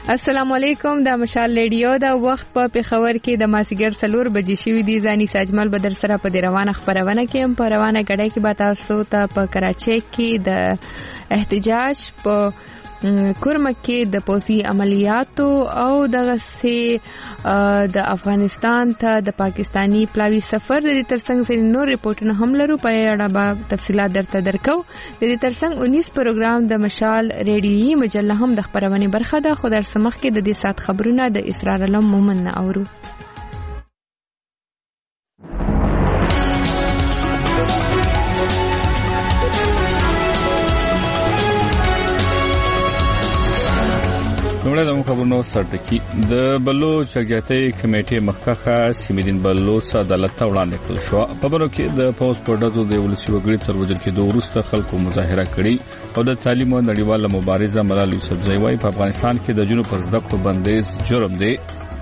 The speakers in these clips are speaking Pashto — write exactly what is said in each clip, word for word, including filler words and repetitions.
السلام علیکم. د مشال ریډیو د وخت په پیښور کې د ماسیګر سلور بجې شوې دي. ځاني ساجمل بدر سره په روانه خبرونه کې هم په روانه غړې کې به تاسو ته په کراچۍ کې د احتجاج په کورمه کې د پوسی عملیاتو او دغه سي د افغانستان ته د پاکستانی پلاوی سفر د ترڅنګ سره نور ریپورتونه هم لرو. په اړه به تفصيلات درته درکو. د ترڅنګ انیس پروګرام د مشال ریډیوي مجله هم د خبرونه برخه ده. خو در سمخ کې د دې سات خبرونه د اسرار علم مومن نه اورو. نوړه د خبرونو سرټکی د بلوچ جګړې کمیټې مخکخه سیمدین بلوچ عدالت ته وړاندې کړل شو. په بلو کې د پوس پړدو د ولسی وګړي تر وجل کې د ورسته خلکو مظاهره کړي او د تعلیم او نړیواله مبارزه ملال یوسف زوی په افغانستان کې د جنوب پر زده کړو بندیز جرم دی.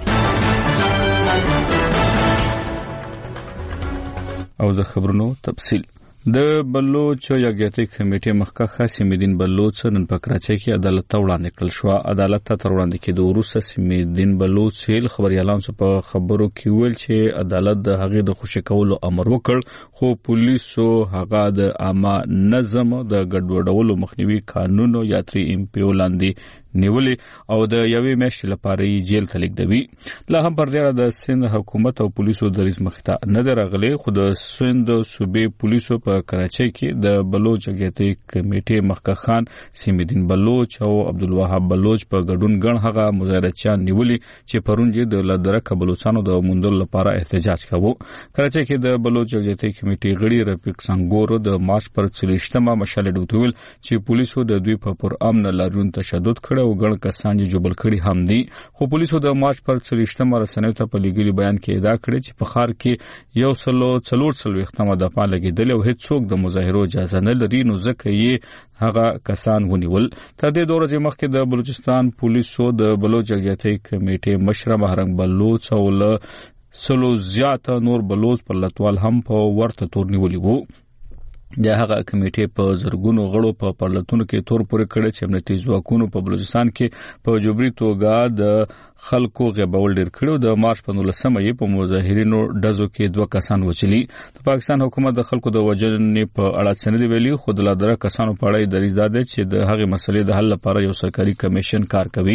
او د خبرونو تفصیل د بلوچ یګیتي کمیټې مخکخه سیمدین بلوچ نن په کراچۍ کې عدالت ته وړاندې کړل شو. عدالت ته تر وړاندې کې د ورسره سیمدین بلوچ سیل خبريالان په خبرو کې ویل چې عدالت د هغې د خوشی کولو امر وکړ، خو پولیسو هغه د عامه نظم د ګډوډولو مخنیوي قانون یا تری امپیو لاندې نیولې او د یوې میاشتې لپاره یې جیل ته لیږدوي. لا هم پر دې د سند حکومت او پولیسو دریځ مخته نه درغلي. خو د سند صوبې پولیسو په کراچۍ کې د بلوچ یګیتي کمیټې مخکخان سیمدین بلوچ او عبدالوهاب بلوچ په ګډون ګڼ هغه مظاهرچیان نیولي چې پرون یې د لدرکه بلوچستانو د موندلو لپاره احتجاج کاوه. کراچۍ کې د بلوچ یګیتي کمیټې غړي رفیق سنگورو د مارچ پر څلوېښتمه مشال ډوټول چې پولیسو د دوی په پر امن لاریون تشدد کړ او ګڼ کسان یې جوړ کړي هم دي. خو پولیسو د مارچ پر څلوېښتمه رسنیو ته په لګیلي بیان کې ادعا کړې چې په ښار کې یو سلو څلور څلوېښتمه دفعه لګیدل او هیڅوک د مظاهرو اجازه نه لري، نو ځکه یې هغه کسان ونیول. تر دې دوه ورځې مخکې د بلوچستان پولیسو د بلوچ یګیتي کمیټې مشر مهرنګ بلوچ او له سلو زیات نور بلوچ پر لټوال هم په ورته تور نیولي وو. د هغه کمیټې په زرګونو غړو په پرلتونو کې تور پورې کړي چې امنیتي ځواکونو په بلوچستان کې په جبري توګه د خلکو غیبول ډیر کړو. د مارچ په نولسمه یې په مظاهرینو ډزو کې دوه کسان وچلي. د پاکستان حکومت د خلکو د وژنې په اړه څه نه دی ویلي، خو د لادره کسانو په اړه دریځ داده چې د هغې مسلې د حل لپاره یو سرکاري کمیشن کار کوي.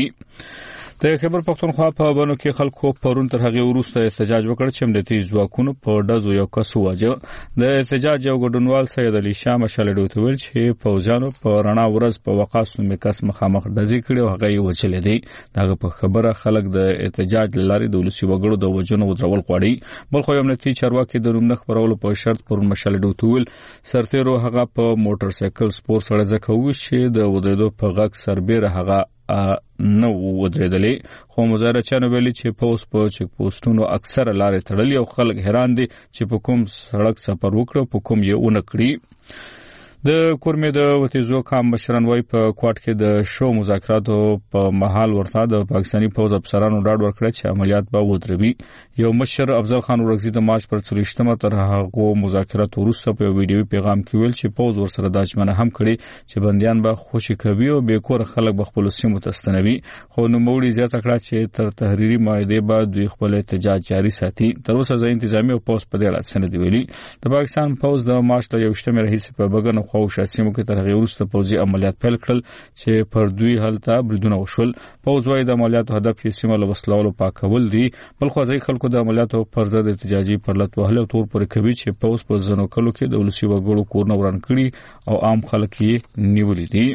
د خیبر پختونخوا په بانو کې خلکو پرون تر هغه وروسته احتجاج وکړ چې امنیتي ځواکونو په ډزو یو کس وواژه. د احتجاج یو ګډونوال سید علي شاه مشال ډوته ویل چې فوجانو په رڼا ورځ په وقاص نومې کس مخامخ ډزې کړې او هغه یې وچلې دي. دغه په خبره خلک د احتجاج لارې د ولسی وګړو د وژنو ودرول غواړي. بل خو امنیتي چارواکي د نوم نه خبرولو په شرط پرون مشال ډوته ویل سرتیرو هغه په موټر سایکل سپور سره ځکه و چې د ودرېدو په غږ سربېره هغه نو ودرېدلې. خو مظاهرچیانو ویلي چې پوس په چک پوسټونو اکثره لارې تړلې او خلک حیران دي چې په کوم سړک سفر وکړو په کوم یې ونه کړي. د کورمې د وتیزو کام مشران وای په کوټ کې د شو مذاکراتو په محل ورته د پاکستاني فوج افسرانو ډاډ ورکړ چې عملیات به ودروي. یو مشر افضل خان ورغزي د مارچ پر څلوېښتمه تر هغه مذاکرات وروسته په ویډیوي پیغام کې ویل چې فوج ورسره د اجمنه هم کړي چې بنديان به خوشي کوي او به کور خلک به خپل سیمو تستنوي. خو نو موړي زیاته کړه چې تر تحریری مائده بعد دوی خپل احتجاج جاري ساتي. تر اوسه ځای انتظامی او پوس په دې اړه څه نه دی ویلي. د پاکستان فوج د مارچ ته یوشتمه رئیس په بګنو خو شاسمو کې تر هغه وروسته پوځي عملیات پیل کړل چې پر دوی هلته بریدونه وشول. فوج وايي د عملیاتو هدف یې سیمه له وسلوالو پاکول دي. بل خو ځای خلکو د عملیاتو پر ضد احتجاجي پرلط وهله تور پورې کوي چې فوج په ځنو کلو کې د ولسی وګړو کورونه وران کړي او عام خلک یې نیولې دي.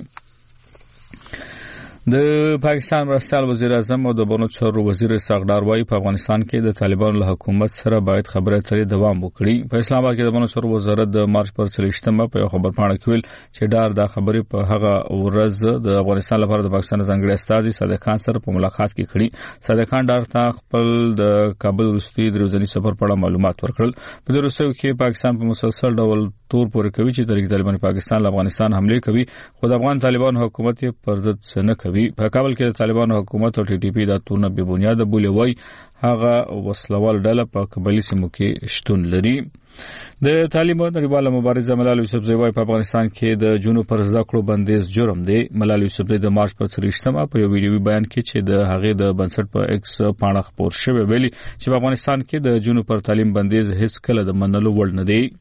د پاکستان مرستیال وزیر اعظم او د بانو چارو وزیر ساغدار وای په افغانستان کې د طالبانو له حکومت سره باید خبرې اترې دوام وکړي. په اسلام آباد کې د بانو چارو وزارت د مارچ پر څلوېښتمه په خبر پاڼه کې ویل چې ډار د خبرې په هغه ورځ د افغانستان لپاره د پاکستان ځانګړي استازي صادق خان سره په ملاقات کې کړي. صادق خان ډار ته خپل د کابل وروستي دروځنی سفر په اړه معلومات ورکړل. په دې وروستیو کې پاکستان په مسلسل ډول تور پورې کوي چې طریق طالبان پاکستان له افغانستان حمله کوي، خو د افغان طالبان حکومت یې پر ضد څه نه کوي. ورکوي. په کابل کې د طالبانو حکومت او ټي ټي پی د تورونه بې بنیاده بولي وای هغه وسلوال ډله په قبلي سیمو کې شتون لري. د تعلیم او نړیواله مبارزه ملال یوسفزئی وايي په افغانستان کې د جنونو پر زده کړو بندیز جرم دی. ملال یوسفزئی د مارچ په څلوېښتمه په یو ویډیوي بیان کې چې د هغې د بنسټ په ایکس پاڼه خپور شوی ویلي چې په افغانستان کې د جنونو پر تعلیم بندیز هیڅ کله د منلو وړ نه دی.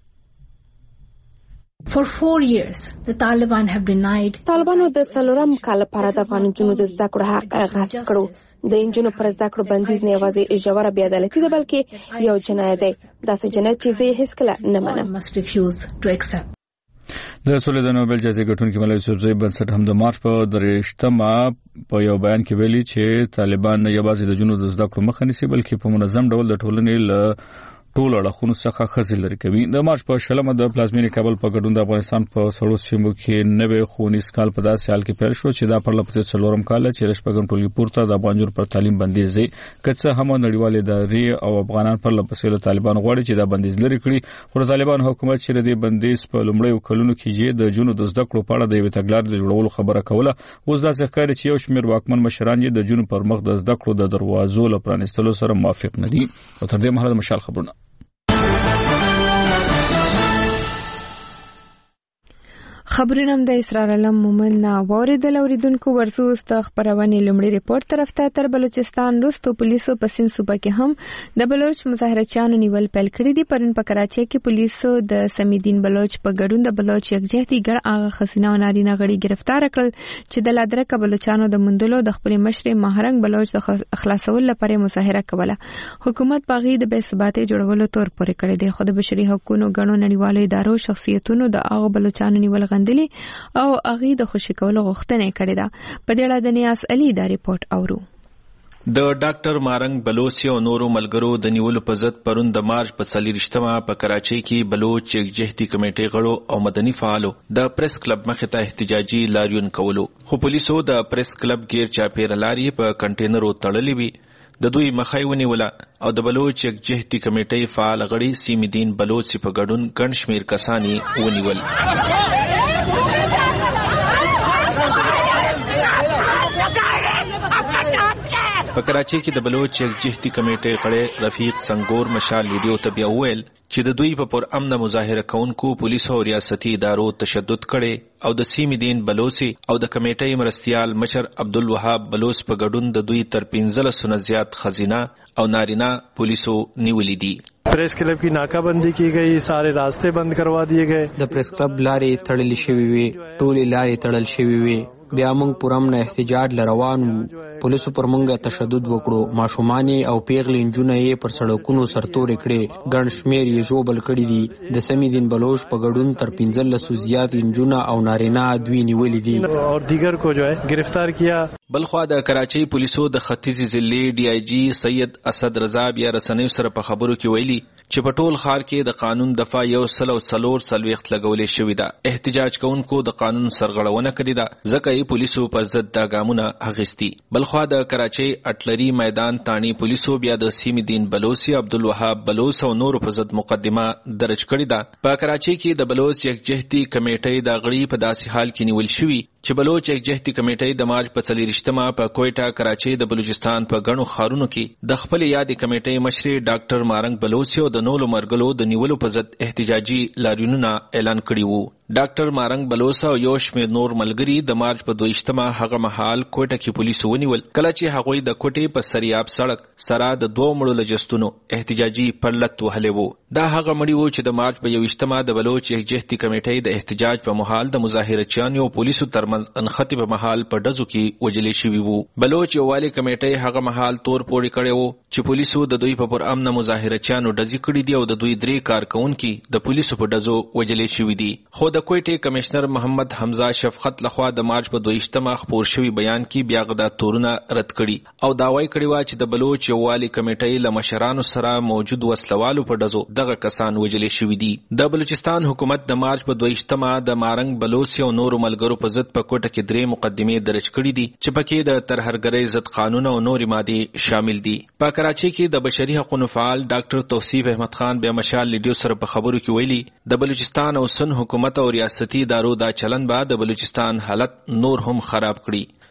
For four years, the Taliban have denied. طالبانو د څلورم کال لپاره د افغان جنونو د زده کړو حق غصب کړو. د جنونو پر زده کړو بندیز نه یوازې ژوره بې عدالتي ده بلکې یو جنایت دی. داسې جنایت چې زه هیڅ کله نه منم. د سولې د نوبل جایزې ګټونکي ملال یوسفزئی بنسټ هم د مارچ په درېشتمه په یو بیان کې ویلي چې طالبان نه یوازې د جنونو د زده کړو مخه نیسي بلکې په منظم ډول د ټولنې له ټول اړخونو څخه خزي لري کوي. د مارچ په شلمه د پلازمینې کابل په ګډون د افغانستان په سړو سیمو کې نوې ښوونیز کال په داسې حال کې پیل شو چې دا پر لپسې څلورم کال چې شپږم ټولګي پورته د افغان جنونو پر تعلیم بندیز دی. که څه هم نړیوال ادارې او افغانان پر لپسې له طالبان غواړي چې دا بندیز لري کړي خو طالبان حکومت چې د بندیز په لومړیو کلونو کې د جنونو د زده کړو په اړه د یوې تګلارې د جوړولو خبره کوله. اوس داسې ښکاري چې یو شمېر واکمن مشران یې د جنونو پر مخ د زده کړو د دروازو له پرانیستلو سره موافق نه دي. او تر دې مهاله د مشال خبرونه خبرونه د اسرار علم مومن نا واردل اوریدونکو ورسوس د خبرونه لمړي ریپورت طرف ته تر بلوچستان روستو پولیسو په سین صوبه کې هم د بلوچ مظاهرچیانو نیول پیل کړی دي. پرن په کراچۍ کې پولیسو د سمیدین بلوچ په ګډون د بلوچ یکجهتي ګړ هغه خسینه او نارینه غړي گرفتار کړل چې د لادرکه بلوچانو د مندلو د خپل مشر مهرنګ بلوچ د خلاصول لپاره مظاهره کوله. حکومت باغی د بې ثباتۍ جوړولو تور پورې کړی دی. خو د بشري حقوقو غنو نړیوالو ادارو شخصیتونو د هغه بلوچانو نیول او اغي د خوشی کولو غوښتنه کړې ده. په دې اړه د نیاز علي دا ریپورت اورو. د ډاکټر مارنګ بلوچ او نورو ملګرو د نیولو په ضد پرون د مارچ په څلوېښتمه په کراچۍ کې بلوچ یکجهتي کمیټې غړو او مدني فعالو د پریس کلب مخې ته احتجاجي لاریون کولو. خو پولیسو د پریس کلب غیر چاپیر لاري په کنټینرو تړلې وي. د دوی مخای ونیوله او د بلوچ یکجهتي کمیټې فعال غړي سیمدین بلوچ په ګډون ګڼ شمېر کسانی ونیول. په کراچۍ کې د بلوچ یکجهتي کمیټې غړي رفیق سنگور مشال ویډیو ته بیا وویل چې د دوی په پر امن مظاهره کونکو پولیسو او ریاستي ادارو تشدد کړي او د سیمدین بلوچ او د کمیټې مرستيال مشر عبدالوهاب بلوچ په ګډون د دوی تر پنځلس سو زیات خزینه او نارینه پولیسو نیولې دي. Press club की नाकाबंदी की गई, सारे रास्ते बंद करवा दिए गए. د پریس کلب لارې تړل شوې وي, ټولې لارې تړل شوې وي. بیا موږ پرامن احتجاج لروان وو. پولیسو پر موږ تشدد وکړو. ماشومان او پیغلې نجونې یې پر سړکونو سرتورې کړې. ګڼ شمېر یې ژوبل کړي دي. د سمیدین بلوچ په ګډون تر پنځلسو زیات نجونه او نارینه دوی نیولې دي او دیگر کو جو ہے گرفتار کیا. بلخوا د کراچۍ پولیسو د ختیځي ضلع ډي آی جی سید اسد رضا بیا رسنیو سره په خبرو کې ویلي چې په ټول ښار کې د قانون دفعه یو سل او څلور څلوېښت لګولې شوې ده. احتجاج کوونکو د قانون سرغړونه کړې ده ځکه یې پولیسو پر ضد دا ګامونه اخیستي. بلخوا د کراچۍ اټلري میدان تانی پولیسو بیا د سیمدین بلوچ عبدالوهاب بلوچ او نورو په ضد مقدمه درج کړې ده. په کراچۍ کې د بلوچ یکجهتي کمیټې د غړي په داسې حال کې نیول شوي چې بلوچ یکجهتي کمیټې د مارچ په څلوېښتمه په کوټه کراچۍ د بلوچستان په غنو خارونو کې د خپل یادې کمیټې مشر ډاکټر مارنګ بلوچ او د نولو مرګلو د نیولو په ضد احتجاجي لاریونونه اعلان کړي وو. ډاکټر مارنګ بلوچ او یو شمېر نور ملګري د مارچ په دویشتمه هغه مهال کوټه کې پولیسو ونیول کله چې هغوی د کوټې په سریاب سړک سره د دوه مړو لجستونو احتجاجي پرلط وهلې وو. دا هغه مړي وو چې د مارچ په یوشتمه د بلوچ یکجهتي کمیټې د احتجاج په مهال د مظاهرچیانو او پولیسو ترمنځ انختی په مهال په ډزو کې وجلې شوي وو. بلوچ یووالي کمیټې هغه مهال تور پورې کړی وو چې پولیسو د دوی په پر امن مظاهرچیانو ډزې کړي دي او د دوی درې کارکونکي د پولیسو په ډزو وجلې شوي دي. خو د کوټې کمشنر محمد حمزه شفقت لخوا د مارچ په دویشتمه خپور شوی بیان کې بیا غدا تورونه رد کړي او داوای کړی و چې د بلوچ یووالي کمیټې له مشرانو سره موجود وسلوالو په ډزو دغه کسان وجلې شوي دي. د بلوچستان حکومت د مارچ په دویشتمه د مارنګ بلوچ او نورو ملګرو په ضد په کوټه کې درې مقدمې درج کړي دي چې پکې د ترهرګرۍ ضد قانون او نورې مادې شامل دي. په کراچۍ کې د بشري حقوقو فعال ډاکټر توصیف احمد خان بیا مشال لیډیو سره په خبرو کې ویلي د بلوچستان او سن حکومت او ریاستي ادارو دا چلن به د بلوچستان حالت نور هم خراب کړي.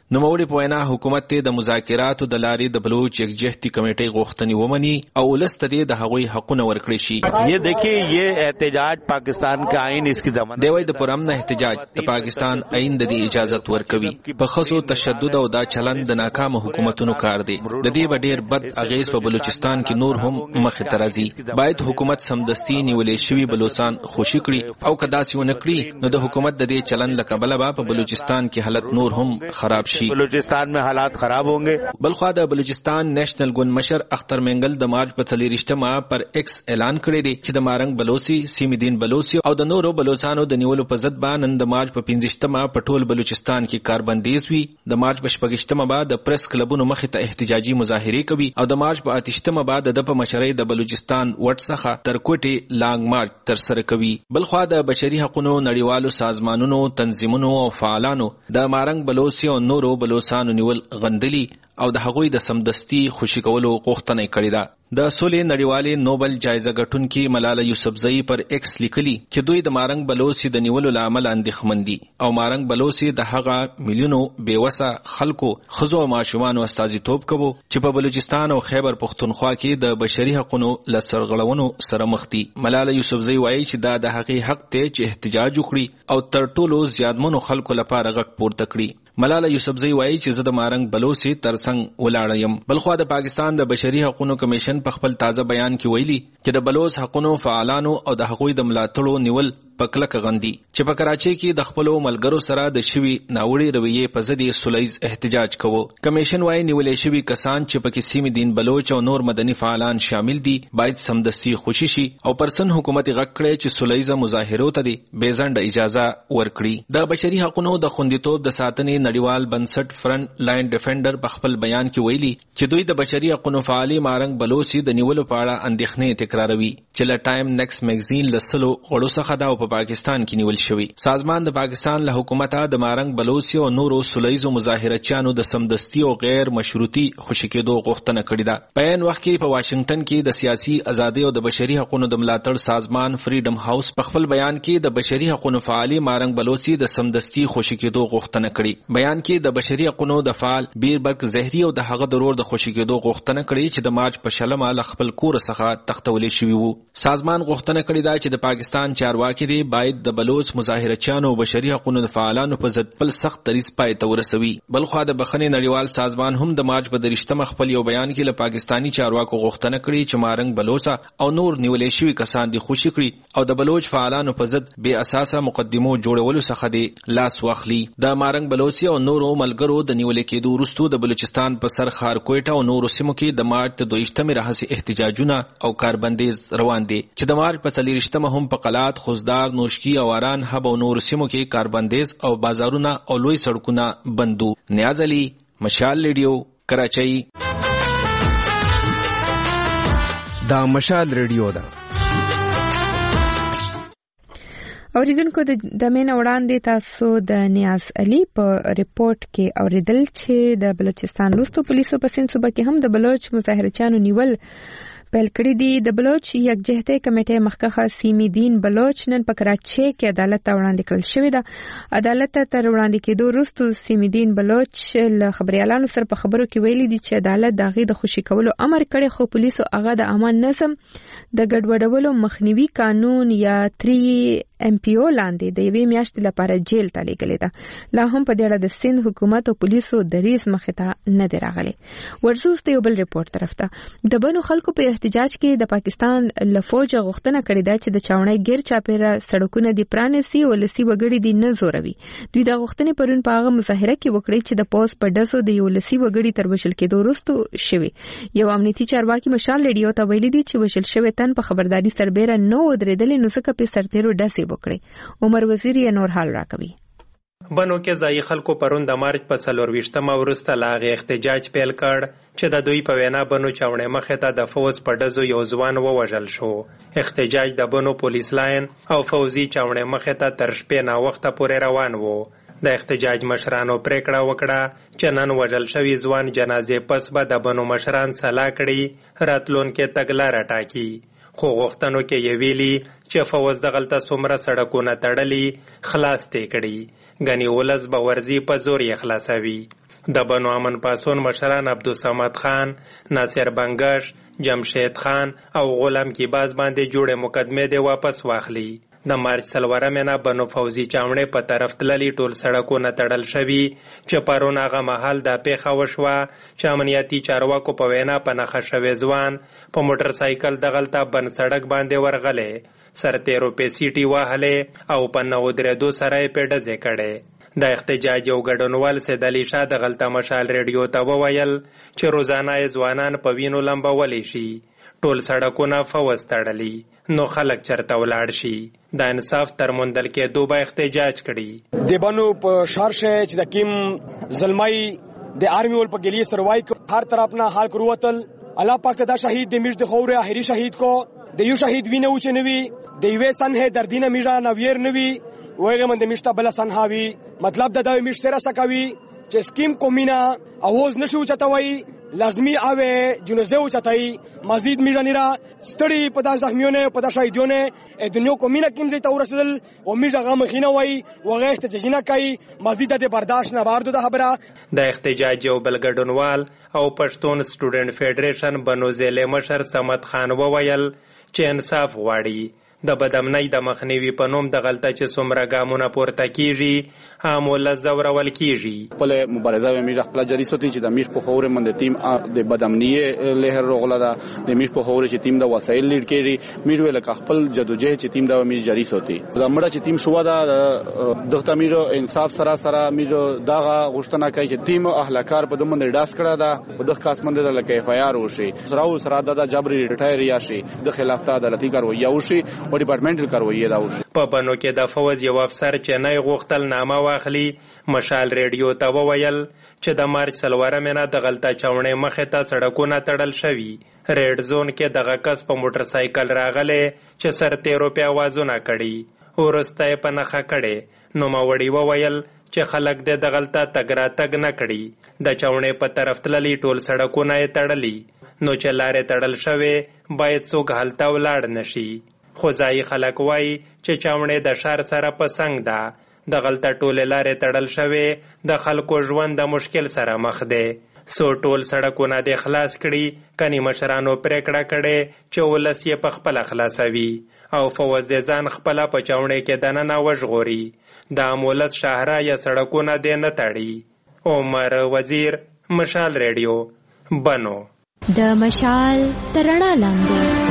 نوموړي په وینا حکومت ته د مذاکراتو د لارې د بلوچ یکجهتي کمیټې غوښتنې ومني او ولست دې د هغوی حقونه ورکړي شي. یہ دیکھیے یہ احتجاج پاکستان کا آئین اس کی ضمانت دی. وای د پرامن احتجاج د پاکستان آئین د دې اجازه ورکوي. په خصوص تشدد او دا چلند د ناکام حکومتونو کار دی. د دې ډېر بد اغیز په بلوچستان کې نور هم مخې ته راځي. باید حکومت سمدستي نیولې شوي بلوچستان خوشي کړي او کدا سی ونه کړي نو د حکومت د دې چلند له کبله په بلوچستان کې حالت نور هم خراب شي. بلوچستان میں حالات خراب ہوں گے. بلخوا د بلوچستان نیشنل ګوند مشر اختر منګل د مارچ په څلېرویشتمه پر ایکس اعلان کړی دی چې د مارنګ بلوچي، سیمدین بلوچي او د نورو بلوچستانو د نیولو په ضد باندې نن د مارچ په پنځشتمه په ټول بلوچستان کې کاربندیز وی. د مارچ په شپږشتمه بعد د پریس کلبونو مخې ته احتجاجي مظاهره کوي او د مارچ په اتهشتمه بعد د په مشرۍ د بلوچستان وټ څخه تر کوټي لانګ مارچ تر سره کوي. بلخوا د بشري حقوقو نړیوالو سازمانونو، تنظیمونو او فعالانو د مارنګ بلوچي او نورو بلوچستانو نیول غندلي او د هغوی د سمدستي خوشي کولو غوښتنه کړې ده. د سولې نړیوالې نوبل جایزه ګټونکې ملاله یوسفزۍ پر ایکس لیکلي چې دوی د مارنګ بلوچي د نیولو له امله اندېښمن دي او مارنګ بلوچي د هغه میلیونو بېوسه خلکو، ښځو او ماشومانو استازیتوب کوي چې په بلوچستان او خیبر پښتونخوا کې د بشري حقوقو له سرغړونو سره مخ دي. ملاله یوسفزۍ وایي چې دا د هغې حق دی چې احتجاج وکړي او تر ټولو زیاتمنو خلکو لپاره غږ پورته کړي. ملاله یوسفزۍ وایي چې زه د مارنګ بلوچي ترڅنګ ولاړه یم. بلخوا د پاکستان د بشري حقوقو کمیشن په خپل تازه بیان کې ویلي چې د بلوچ حقوقو فعالانو او د هغوی د ملاتړو نیول په کلکه غندي چې په کراچۍ کې د خپلو ملګرو سره د شوي ناوړي رویې په ضد سولیز احتجاج کوو. کمیشن وایي نیولې شوي کسان چې پکې سیمدین بلوچ او نور مدني فعالان شامل دي باید سمدستي خوشي شي او پرسن حکومت غږ کړي چې سولیز مظاهرو ته دي بېځنډه اجازه ورکړي. د بشري حقوقو د خوندیتوب د ساتنې نړیوال بنسټ فرنٹ لاین ډیفندر په خپل بیان کې ویلي چې دوی د بشري حقوقو فعالي مارنګ بلوچي د نیولو په اړه اندېښنې تکراروي چې له ټایم نیکس میگزین له سلو غړو څخه دا په پاکستان کې نیول شوی. سازمان د پاکستان له حکومته د مارنګ بلوچي او نورو سولیزو مظاهرچیانو د سمدستي او غیر مشروطي خوشي کېدو غوښتنه کړې ده. په عین وخت کې په واشنگټن کې د سیاسي ازادۍ او د بشري حقوقو د ملاتړ سازمان فریډم هاوس په خپل بیان کې د بشري حقوقو فعالي مارنګ بلوچي د سمدستي خوشي کېدو غوښتنه کړې. بیان کې د بشري حقوقو د فعال بیربرګ زهري او د هغه ضرور د خوشي کېدو غوښتنه کړې چې د مارچ په شلمه له خپل کور څخه تختولې شوی وو. سازمان غوښتنه کړې ده چې د پاکستان چارواکي دی باید د بلوچ مظاهرچیانو او بشري حقوقو د فعالانو په ضد بل سخت دریځ پای ته ورسوي. بلخوا د بخښنې نړیوال سازمان هم د مارچ په دریشتمه خپل یو بیان کې له پاکستانی چارواکو غوښتنه کړې چې مارنګ بلوچا او نور نیولې شوي کسان دي خوشي کړي او د بلوچ فعالانو په ضد بې اساسه مقدمو جوړولو څخه دي لاس واخلي. د مارنګ بلوچي او نورو ملګرو د نیولې کېدو وروسته د بلوچستان په سر ښار کوټه او نورو سیمو کې د مارچ د دویشتمې راهیسې احتجاجونه او کاربندیز روان دي چې د مارچ په څلېرویشتمه هم په قلات، خوزدار، نوشکی او اران هب او نورو سیمو کې کاربندیز او بازارونه او لوی سړکونه بندو. نیاز علي، مشال ریډیو، کراچۍ. دا مشال ریډیو ده. اوریدونکو د مین وړاندې تاسو د نیاز علي په ریپورت کې اوریدل چې د بلوچستان وروستو پولیسو په سند صوبه کې هم د بلوچ مظاهرچیانو نیول پیل کړی دی. د بلوچ یکجهتي کمیټې مخکښه سیمدین بلوچ نن په کراچۍ کې عدالت ته وړاندې کړل شوې ده. عدالت ته تر وړاندې کېدو وروسته سیمدین بلوچ له خبريالانو سره په خبرو کې ویلي دي چې عدالت د هغې د خوشي کولو امر کړی خو پولیسو هغه د عامه نظم د ګډوډولو مخنیوي قانون یا تری ام پی او لاندې د یوې میاشتې لپاره جیل ته لیږلې ده. لا هم په دې اړه د سند حکومت او پولیسو دریځ مخې ته نه دی راغلی. ورزوس د یو بل ریپورت طرف ته د بنو خلکو په احتجاج کې د پاکستان له فوجه غوښتنه کړې ده چې د چاونۍ ګیر چاپیره سړکونه دي پرانیسي او ولسي وګړي دي نه زوروي. دوی دا غوښتنې پرون په هغه مظاهره کې وکړې چې د پوز په ډزو د یو ولسي وګړي تر وژل کېدو وروسته شوي. یو امنیتي چارواکي مشال ریډیو ته ویلي دي چې وژل شوی تن په خبرداري سربیره نه ودرېدلې نو ځکه په سرتیرو ډزې وکړې. عمر وزیر یې نور حال راکوي. بنو کې ځایي خلکو پرون د مارچ په څلرویشتمه وروسته له هغې احتجاج پیل کړ چې د دوی په وینا بنو چاونۍ مخې ته د فوز په ډزو یو ځوان ووژل شو. احتجاج د بنو پولیس لاین او فوزي چاونۍ مخې ته تر شپې ناوخته پورې روان و. د احتجاج مشرانو پریکړه وکړه چې نن وژل شوي ځوان جنازې پس به د بنو مشران سلا کړي راتلونکې تګلاره ټاکي. خو غوښتنو کې یې ویلي چې فوز دغلته څومره سړکونه تړلي خلاص تې کړي ګنې ولس به ورځي په زور یې خلاصوي. د بنو امن پاسون مشران عبدالصمد خان، ناصر بنگش، جمشید خان او غلام کی باز باندې جوړه مقدمه دی واپس واخلي. د مارچ څلورمه نه بنو فوزي چاونې په طرف تللي ټول سړکونه تړل شوي چې پرون هغه مهال دا پیښه وشوه چې امنیتي چارواکو په وینا په نښه شوی ځوان په موټر سایکل دغلته بند سړک باندې ورغلی، سرتیرو په سیټي واهلې او په نو درېدو سره یې په ډزې کړې. د احتجاج یو ګډونوال سید علي شاه د غلطه مشال ریډیو ته وویل چې روزانه ځوانان په وینو لمبولی شي، ټول سړکونه فوز تړلي، نو خلک چرته ولاړ شي. د انصاف تر موندل کېدو به احتجاج کړي. د بنو په ښار شی چې د کیم ظلمای د آرمی ول په ګلی سروای هر طرف نه حال کروتل. الله پاک دا شهید د میش د خوره اخري شهید کو د یو شهید وینه و چې نوي د یوې سنه دردینه میژه نویر نوي وایغه من د میشته بل سنهاوي. مطلب د دوی میش سره سکوي چې سکیم کومینا اواز نشو چتوي لازمی اوه جنوزه او چتای مزید میرانیرا ستړي په داس زخمیونه په داس شهیدونه د دنیا کومینه کیم زی تورسل او میژه غم خینه وای وغه احتجاجونه کوي مزید د برداشت نه بار د خبره. د احتجاج یو بلګډونوال او پښتون سټوډنټ فیډریشن بنو ضلع مشر صمد خان وویل چې انصاف غواړي. د بدامنۍ د مخنیوي په نوم د غلطه چې څومره ګامونه پورته کیږي هم ولزورول کیږي. خپل مبارزه به میرخ پلا جری سوتی چې د میش په خوره من د تیم د بدامنۍ لهر روغله ده د میش په خوره چې تیم د وسایل لیډ کړي میر ویل خپل جدوجہد چې تیم د میش جری سوتی د مړه چې تیم شو ده دغه میر انصاف سره سره میر دغه غوښتنه کوي چې تیم اهلکار په دمن ډاس کړه ده په دغه کاسمند د لکه اف ای آر وشي سره سره د جبري ریټایر یا شي د خلاف ته عدالتي کاروي یا وشي او ډپارټمنټل کاروي دا وشي. په بنو کې د فوز یو افسر چې نه غوښتل نامه واخلي مشال ریډیو ته وویل چې د مارچ څلورمه نه د غلطه چاونې مخه ته سړکونه تړل شوي. ریډ زون کې دغه کس په موټر سایکل راغله چې سرتیرو په आवाजونه کړي ورسته په نخښه کړي. نو ماوړي وویل چې خلک د غلطه تګ را تګ نه کړي، د چاونې په طرف تللي ټول سړکونه یې تړلي، نو چې لارې تړل شوې باید څوک هلته ولاړ نشي. خو ځایي خلک وایي چې چاونې د ښار سره په څنګ ده، د غلطه ټولې لارې تړل شوې، د خلکو ژوند د مشکل سره مخ دی. سو ټول سړکونه د خلاص کړي، کني مشرانو پریکړه کړي چې ولس یې په خپل خلاصوي او فوز ځان خپل په چاونې کې دننه وژغوري. د امولس شهره یا سړکونه دې نه تړي. عمر وزیر، مشال ریډیو، بنو. د مشال ترڼا لاندې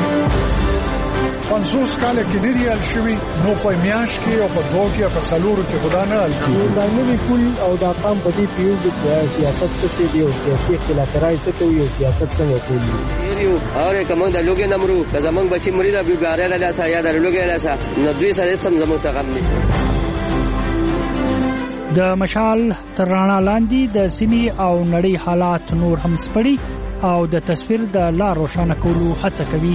پنځوس کاله کې نه دی حل شوي، نو په میاشت کې او په دوه کې او په څلورو کې خدا نه حل کېږي. دا نوي پول او دا قام په دې پیوږي چې سیاست څه دی او سیاسي اختلافات څه کوي او سیاست څنګه کوي. یریو اوره کوم د لوګي نمرو د زمنګ بچي مریدا بیګاره د لاسه یا د لوګي لاسه نو دوی سره سم زموږ څخه هم نشته. د مشال ترڼا لاندې د سیمې او نړۍ حالات نور هم سپړي او د تصویر د لار روښانه کولو هڅه کوي.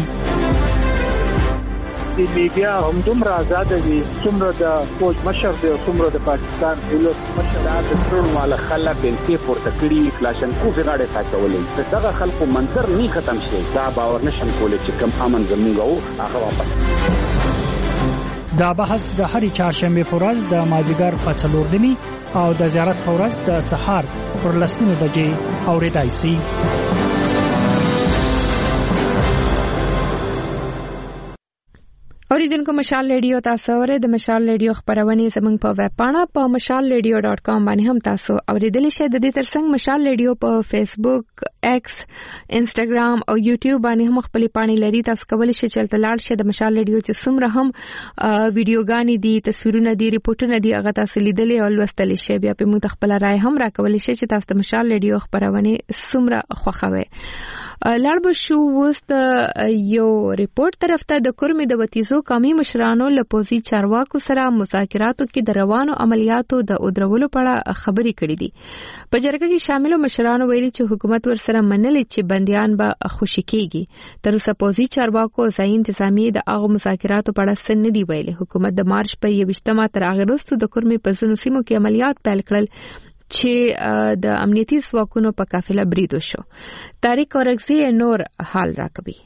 د میډیا هم دومره آزاد دي څومره د فوج مشر دی او څومره د پاکستان دولت مشر د ټول مال خلک بلکې پورته کړي کلاشنکوف غاړه ساتولې. دغه خلکو منظر نه ختم شي، دا باور نشم کولای چې کم امن زموږ او هغه واپس. دا بحث د هرې چهارشنبه په ورځ د مازیګر په څلور نیمې او د زیارت په ورځ د سهار پر لسمه بجې اورېدای شي. اوریدونکو مشال ریډیو تاسو اورئ. د مشال ریډیو خبرونه زموږ په ویب پاڼه په مشال ریډیو ډاٹ کام باندې هم تاسو اوریدلی شئ. د دې ترڅنګ مشال ریډیو په فیسبوک، ایکس، انسټاګرام او یوټیوب باندې هم خپل پاڼې لري. تاسو کولی شئ چې تلاړ شئ د مشال ریډیو چې څومره هم ویډیوګانې دي، تصویرونه دي، ریپورتونه دي، هغه تاسو لیدلې او لوستلی شئ. بیا په موږ خپل رائے هم راکولی شئ چې تاسو د مشال ریډیو خبرونه څومره خوښوي. لاړ به شو وست یو ریپورت طرف ته. د کورمې د وتیزو قومي مشرانو له پوزي چارواکو سره مذاکراتو کې د روانو عملیاتو د اودرولو په اړه خبرې کړې دي. په جرګه کې شامل مشرانو ویلي چې حکومت ورسره منلې چې بنديان به خوشي کیږي. تر اوسه پوزي چارواکو ځای انتظامی د هغه مذاکراتو په اړه څه نه دی ویلي. حکومت د مارچ په یوویشتمه تر هغه وروسته د کورمې په ځینو سیمو کې عملیات پیل کړل چې د امنیتي ځواکونو په قافله برید وشو. طارق اورکزي نور حال راکوي.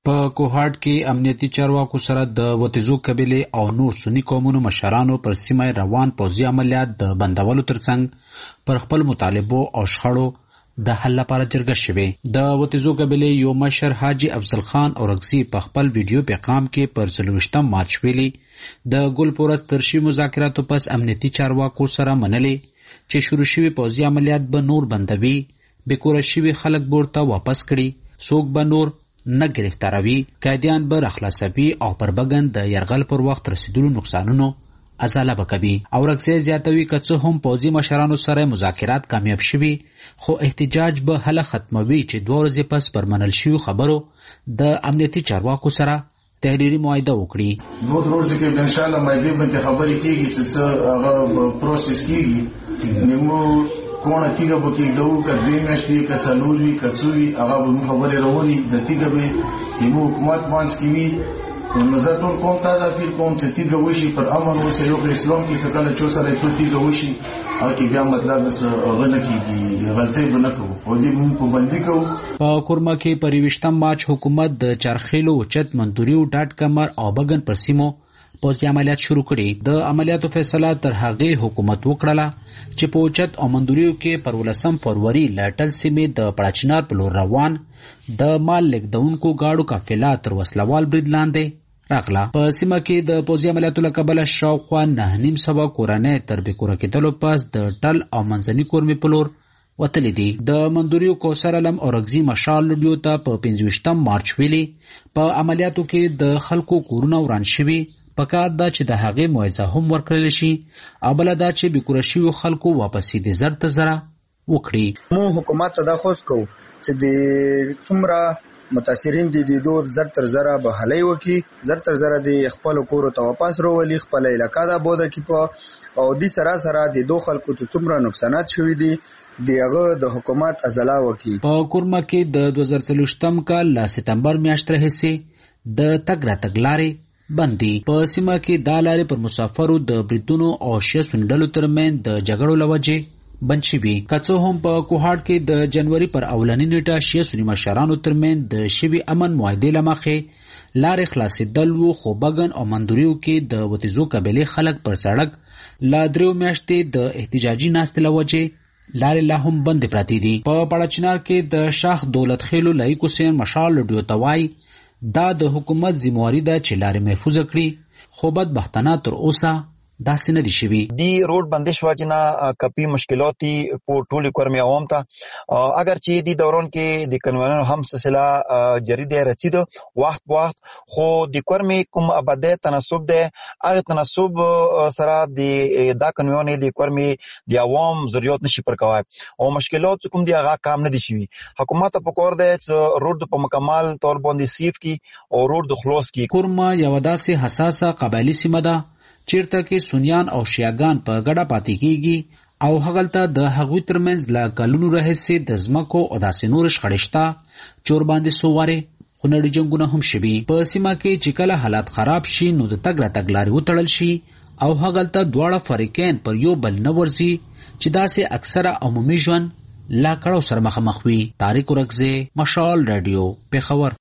په کوهاټ کې امنیتي چارواکو سره د وتیزو قبیله او نور سنی قومونو مشرانو پر سیمه روان پوځي عملیات د بندولو ترڅنګ پر خپل مطالبو او شخړو د حل لپاره جرګه شوې. د وتیزو قبیله یو مشر حاجی افضل خان اورغزي په خپل ویډیو پیغام کې پر څلوېښتم مارچ ویلي د ګلپورس ترشي مذاکراتو پس امنیتي چارواکو سره منلې چې شروع شوي پوځي عملیات به نور بندوي، بېکوره شوي خلک بیرته واپس کړي، څوک به نور نه گرفتاروي، قیدیان به راخلاصوي او پر بګن د یرغل پر وخت رسیدلو نقصانونو ازاله به کوي. اورغزي زیاتوي که څه هم پوځي مشرانو سره مذاکرات کامیاب شوي خو احتجاج به هله ختموي چې دوه ورځې پس پر منل شویو خبرو د امنیتي چارواکو سره تحریري معاهده وکړي. دوه ورځې کې ان شاء الله معاهده باندې خبرې کیږي چې هغه پروسس کیږي نیمو کونه تیګه پکې دوه کډې میاشتې که څلور وي که څو وي هغه به خبرې رواني د تیګه به نیمو حکومت باندې کې وي نو زه ټول کوم تا دا فیل کوم چې تیګه وشي پر امن وسه یو اسلام کې سکاله چو سره ته تیګه وشي هغه کې بیا مطلب څه غنه کیږي غلطي به نه کوو او دې مونږ په باندې کوو. په کورما کې پر ویشتم مارچ حکومت د چرخیلو چت منتوریو ډاټ کمر او بغن پر سیمو پوځي عملیات شروع کړي. د عملیاتو فیصله تر هغه حکومت وکړه چې په اوچت او مندوریو کې پر ولسم فروری لاټل سیمې د پړاچنار په لور روان د مال لیکدونکو گاډو قافله تر وسلوال برید لاندې راغله. په سیمه کې د پوځي عملیاتو له کبله شاوخوا نه نیم سوه کورنۍ تر بېکوره کېدلو پس د ټل او منځني کورمې په لور وتلې دي. د مندوریو کوثر علم اورغزي مشال لوډیو ته په پنځه ویشتم مارچ ویلي په عملیاتو کې د خلکو کورونه وران شوي، پکار دا چې د هغې معاوضه هم ورکړل شي او بله دا چې بېکوره شویو خلکو واپسې د زر ته زره وکړي. مو حکومت ته دا خوست کوو چې د څومره متاثرین دي د دوه زر تر زره بحالۍ وکړي، زر تر زره د خپلو کورو ته واپس راولي، خپله علاقه دا بوده کړي په او دې سره سره د دوه خلکو چې څومره نقصانات شوي دي د هغه د حکومت ازاله وکړي. په کورما کې د دوه زره څلوېښتم کال له سپتمبر میاشتې راهیسې د تګ راتګ لارې بندي. په سیمه کې دا لارې پر مسافرو د بریدونو او شیعه سني ډلو ترمنځ د جګړو له وجې بند شوي. که څه هم په کوهاټ کې د جنوري پر اولنۍ نیټه شیعه سني مشرانو ترمنځ د شوي امن معاهدې له مخې لارې خلاصېدل وو خو بګن او مندوریو کې د وتیزو قبیلې خلک پر سړک له دریو میاشتې د احتجاجي ناستې له وجې لارې لا هم بندې پرتې دي. په پړاچنار کې د شاخ دولت خیلو لایق حسین مشال لوډیو ته وایي دا د حکومت ذمہواری ده چې لارې محفوظ کړي خو بدبختانه تر اوسه داسې نه دي شوي. دی روډ بندش واجنا کپی مشکلاتی په ټولي کورمي عوام ته اگر چې دی دوران کې د قانونونو هم سلسله جری دی رسید وخت وخت خو د کورمي کوم اباده تناسب ده هغه تناسب سره د دا قانونونه د کورمي د عوام ضرورت نشي پر کوي او مشکلات کوم دی هغه کام نه دي شوي. حکومت په کور ده چې روډ په مکمل تور باندې سیف کی او روډ د خلاص کی. کورما یو داسې حساسه قبایلی سیمه ده چیرته کې سنیان او شیعاګان په ګډه پاتې کیږي او هغلته د هغوی ترمنځ له کلونو راهیسې د ځمکو او داسې نور شخړې شته چور باندې سووارې خونړي جنګونه هم شوي. په سیمه کې چې کله حالات خراب شي نو د تګ راتګ لارې وتړل شي او هغلته دواړه فریقین پر یو بل نه ورځي چې داسې اکثره عمومي ژوند لا کړو سره مخامخ وي. طارق اورغزي، مشال رادیو، پېښور.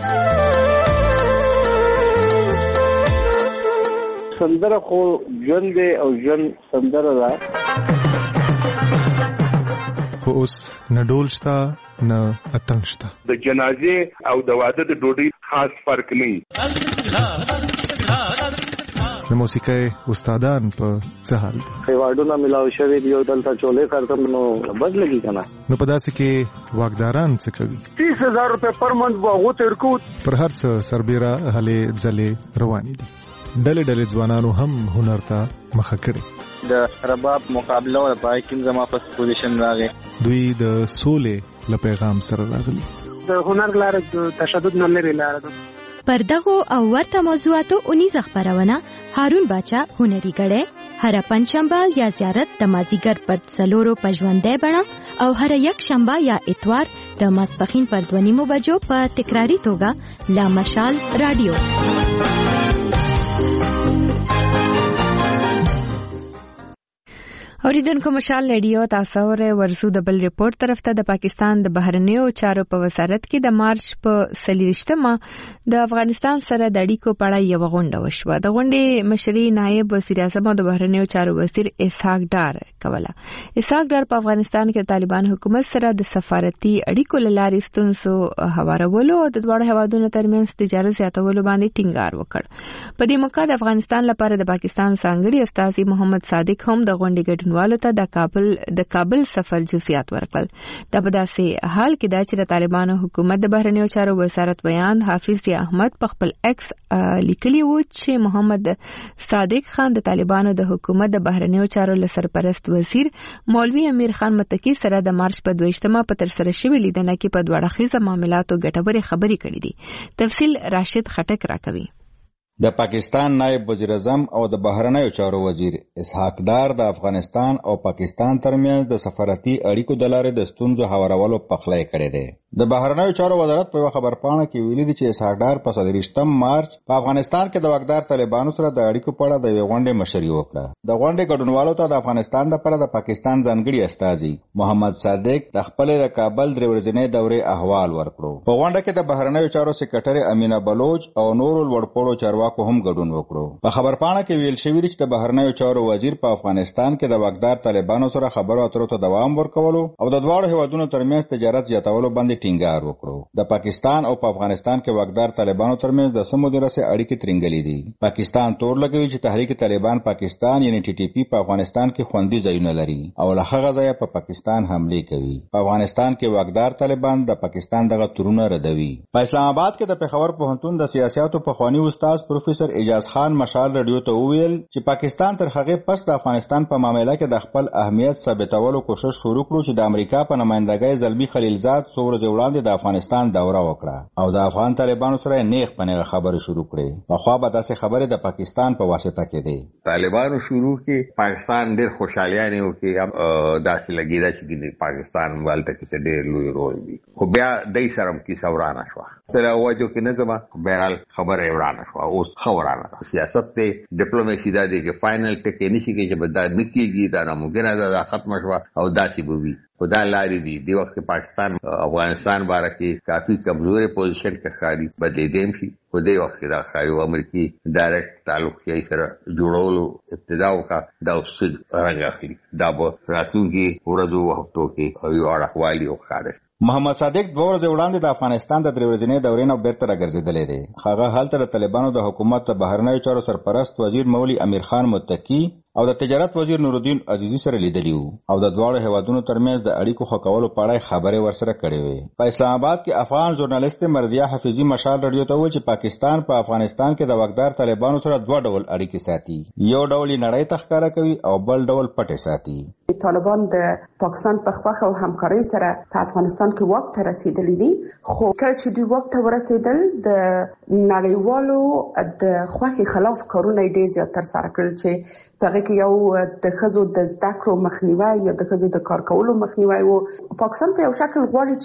سندره خو ژوند دی او ژوند سندره ده خو اوس نه ډول شته نه اتنګ شته. د جنازې او د واده د ډوډۍ خاص فرق نه وي. د موسیقۍ استادان په څه حال دي؟ ایوارډونه ملاو شوي دي او دلته چولې کارتم نو بد لګي کنه. نو په داسې کې واکداران څه کوي؟ تیس هزار روپے پر منت به هغو ته ورکو. پر هر څه سربیره هلې ځلې روانې دي. ډلې ډلې ځوانانو هم هنر ته مخه کړې. د رباب مقابله او پای کې زما په پوزیشن راغی. دوی د سولې له پیغام سره راغلي. د هنر لاره د تشدد نه لري لاره ده. پر دغو او ورته موضوعاتو اونیزه خبرونه هارون باچا هنري ګړې هر پنځشنبه یا زیارت د مازیګر پر څلورو په ژوندۍ بڼه او هر یک شنبه یا اتوار د ماسپښین پر دوه نیمو بجو په تکراری توګه لا مشال رادیو. اوریدونکو مشال ریډیو تاسو ور ورسو د بل ریپورت طرف ته د پاکستان د بهرنیو چارو په وزارت کې د مارچ په سلیریشتمه د افغانستان سره د اړیکو په اړه یو غونډه وشوه. د غونډې مشري نائب وزیر اعظم او د بهرنیو چارو وزیر اسحاق ډار کوله. اسحاق ډار په افغانستان کې طالبان حکومت سره د سفارتي اړیکو لارې ستونزو هوارولو او د دوه هیوادونو ترمنځ تجارت زیاتولو باندې ټینګار وکړ. په دې موقع د افغانستان لپاره د پاکستان ځانګړي استازي محمد صادق هم د غونډې ګډون والو ته د کابل د کابل سفر جزئیات ورکړل. دا په داسې حال کې دا چې د طالبانو حکومت د بهرنیو چارو وزارت بیان حافظ احمد په خپل ایکس لیکلی و چې محمد صادق خان د طالبانو د حکومت د بهرنیو چارو لسرپرست وزیر مولوی امیر خان متکی سره د مارچ په دویشتمه په تر سره شوې لیدنه کې په دوه اړخیزه معاملاتو ګټورې خبرې کړې دي. تفصیل راشد خټک راکوي. د پاکستان نائب وزیر اعظم او د بهرنیو چارو وزیر اسحاق ډار د افغانستان او پاکستان ترمنځ د سفارتي اړیکو د لارې د ستونزو هوارولو پخلی کړی دی. د بهرنیو چارو وزارت په خبرپاڼه کې ویلي دي چې اسحاق ډار په څلوېښتم مارچ په افغانستان کې د واکدار طالبانو سره د اړیکو په اړه د یوې غونډې مشري وکړه. د غونډې ګډونوالو ته د افغانستان لپاره د پاکستان ځانګړي استازي محمد صادق د خپل د کابل درې ورځې دورې احوال ورکړو. په غونډه کې د بهرنیو چارو سکرټري امینه بلوچ او نورو لوړپوړو چارواکو هم ګډون وکړو. په خبرپاڼه کې ویل شوی دی چې د بهرنیو چارو وزیر په افغانستان کې د واکدار طالبانو سره خبرو اترو ته دوام ورکولو او د دواړو هیوادونو ترمنځ تجارت زیاتولو باندې ټینګار وکړو. د پاکستان او په افغانستان کې واکدار طالبانو ترمنځ د سمو درسه اړیکې ترنګلې دي. پاکستان تور لګوي چې تحریک طالبان پاکستان یعنی ټي ټي پی په افغانستان کې خوندي ځایونه لري او له هغه ځایه په پاکستان حمله کوي. په افغانستان کې واکدار طالبان د پاکستان دغه تورونه ردوي. په اسلام آباد کې د پېښور پوهنتون د سیاستو په خواني استاد پروفیسور اجاز خان مشال رادیو ته وویل چې پاکستان تر هغه پس د افغانستان په معاملې کې د خپل اهمیت ثابتولو کوشش شروع کړو چې د امریکا په نمائندګۍ زلمی خلیلزاد څو ورځې وړاندې د افغانستان دوره وکړه او د افغان طالبانو سره نیغ په نیغه خبرې شروع کړې. په خوا به داسې خبرې د پاکستان په واسطه کې دي. طالبانو شروع کې پاکستان ډېر خوشالیانه و کې داسې لګیدا چې پاکستان والته کې ډېر لوی رول دی خو بیا دای سره کې سورانه شو سره وایو کې نه زما بهرحال خبره ورانه شو اوس خبرانه سیاست ته ډیپلوماسي دا دی چې فائنل ټکی نشي کې چې بدا نکېږي دا ناممکن ده ختم شو او داسې بوي خدا لاري دي. دی وخت پاکستان افغانستان باره کې کافي کمزوري پوزیشن کې خاري بدلې دیم شي خو دی وخت دا خاري امریکای ډایرکټ تعلق یې سره جوړولو ابتدا وکړه دا اوس رنګ اخلي. دا به راتلونکي ورځو وختو کې یو اړخوالي وکړي. محمد صادق دوه ورځې وړاندې د افغانستان د درې ورځې دورې نه بیرته راګرځېدلی دی. هغه هلته د طالبانو د حکومت د بهرنیو چارو سرپرست وزیر مولوی امیر خان متکی او د تجارت وزیر نورالدین عزیزی سره لیدلی وو او د دواړو هیوادونو ترمنځ د اړیکو ښه کولو په اړه خبرې ورسره کړې وې. په اسلام آباد کې افغان ژورنالیست مرضیه حفیظي مشال رادیو ته وویل چې پاکستان په افغانستان کې د واکدار طالبانو سره دوه ډول اړیکې ساتي. یو ډول یې نړۍ ته ښکاره کوي او بل ډول پټې ساتي. طالبان د پاکستان په خواخ او همکارۍ سره په افغانستان کې واک ته رسیدلی دي خو کله چې دوی واک ته ورسېدل د نړیوالو د خواخي خلاف کارونه ډېر زیات تر سره کړل چې په کې یو د خزو د زده کړو مخنیوي یا د خزو د کار کولو مخنیوي وو. پاکستان په یو شکل غواړي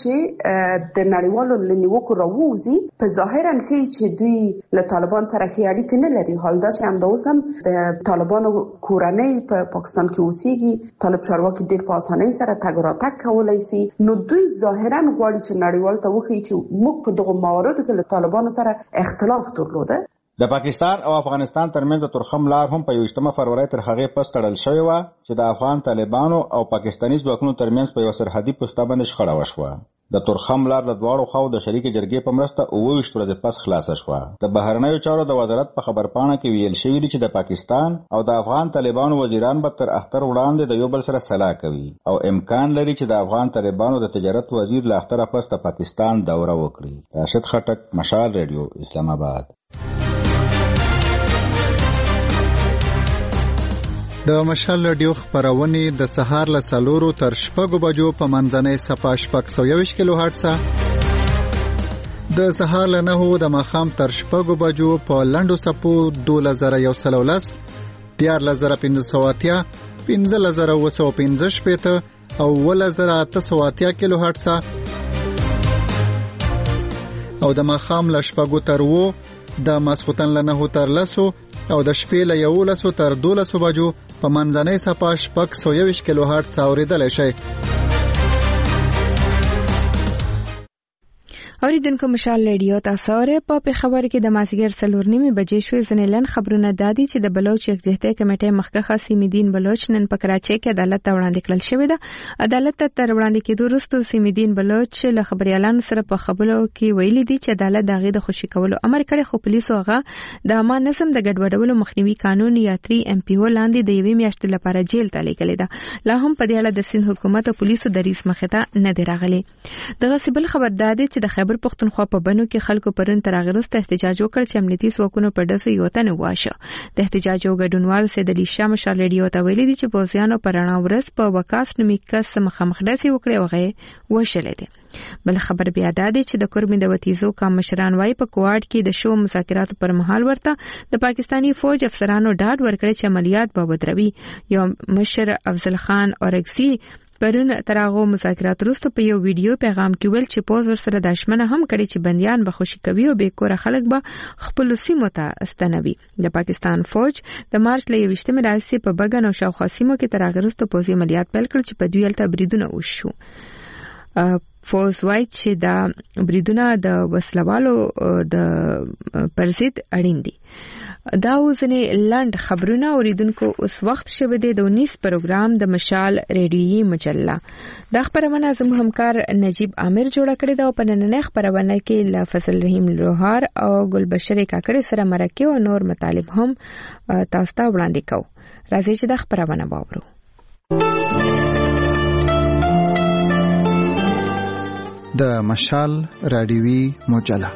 چې د نړیوالو لنیوکو راووزي په ظاهرا کې چې دوی له طالبان سره هیڅ اړیکه نه لري. حال دا چې همدا اوس هم د طالبانو کورنۍ په پاکستان کې اوسېږي طالب چارواکي ډېر په اسانۍ سره تګ راتګ کولای شي نو دوی ظاهرا غواړي چې نړیوال ته وښیي چې موږ په دغه مواردو کې له طالبانو سره اختلاف درلوده. د پاکستان او افغانستان ترمنځ د تورخم لار هم په یوویشتمه فروری تر هغې پس تړل شوې وه چې د افغان طالبانو او پاکستاني ځواکونو ترمنځ په یوه سرحدي پوسته باندې شخړه وشوه. د تورخم لار د دواړو خواو د شریکې جرګې په مرسته اووه ویشت ورځې پس خلاصه شوه. د بهرنیو چارو د وزارت په خبرپاڼه کې ویل شوي دي چې د پاکستان او د افغان طالبانو وزیران به تر اختر وړاندې د یو بل سره سلا کوي او امکان لري چې د افغان طالبانو د تجارت وزیر له اختره پس د پاکستان دوره وکړي. راشد خټک، مشال ریډیو، اسلام آباد. د مشال رادیو خبرونه د سهار له سلورو تر شپږو بجو په منځنۍ صفه شپږ سوه یوویشت کیلو هرتز د سهار له نهو د ماښام تر شپږو بجو په لنډو صفو دولس زره یو سل او لس دیارلس زره پنځه سوه اتیا پنځلس زره اووه سوه پنځه شپېته او اوولس زره اته سوه اتیا کیلو هرتز او د ماښام له شپږو تر اوو د ماسخوتن له نهو تر لسو او د شپې له یولسو تر دولسو بجو په منځنۍ صفه شپږ سوه یوویشت کیلو هرټز اورېدلی شئ. اوریدونکو مشال ریډیو تاسو اورئ. په پیښور کې د مازیګر څلور نیمې بجې شوې. ځینې لنډ خبرونه دا دي چې د بلوچ یکجهتۍ کمیټې مخکښه سیمېدین بلوچ نن په کراچۍ کې عدالت ته وړاندې کړل شوې ده. عدالت ته تر وړاندې کېدو وروسته سیمېدین بلوچ له خبريالانو سره په خبرو کې ویلي دي چې عدالت د هغې د خوشي کولو امر کړی، خو پولیسو هغه د عامه نظم د ګډوډولو مخنیوي قانون یا تری ایم پی او لاندې د یوې میاشتې لپاره جیل ته لیږلې ده. لا هم په دې اړه د سیند حکومت او پولیسو دریځ مخې ته نه دی راغلی. دغسې بل خبر دا دی چې د خیبر پښتونخوا په بنو کې خلکو پرون تر هغې وروسته احتجاج وکړ چې امنیتي ځواکونو په ډزو یو تن وواژه. د احتجاج او ګډونوال سید علي شاه مشال ریډیو ته ویلي دي چې پوځیانو په رڼا ورځ په وکاس نومي کس مخامخ ډزې وکړې او هغه وژلی دی. بل خبر بیا دا دی چې د کورمې د وتیزو کام مشران وایي په کوواډ کې د شو مذاکراتو پر مهال ورته د پاکستاني فوج افسرانو ډاډ ورکړی چې عملیات به ودروي. یو مشر افضل خان اورکزي پرون تر هغه مذاکرات وروسته په یو ویډیو پیغام کې ویل چې پوز ورسره د اشمنه هم کړي چې بنديان به خوشي کوي او به کور خلک به خپل سیمو ته استنوي. د پاکستان فوج د مارچ له یوشتمې راځي په بګن او شاوخوا سیمو کې تر هغه وروسته پوزي عملیات پیل کړل چې په دوی الته بریدونه وشو. فوز وایي چې دا بریدونه د وسلوالو د پرزید اړین دي. دا وزنې لند خبرونه اوریدونکو اوس وخت شوه د اونیس پروګرام د مشال ریډیویي مجله. دا خبرونه زموږ همکار نجیب عامر جوړه کړې ده او په نننۍ خبرونه کې له فضل رحیم لوهار او ګلبشر کاکړ سره مرکه او نور مطالب هم تاسو ته وړاندې کوو. راځي چې دا خبرونه واورو. د مشال رادیوي مجله.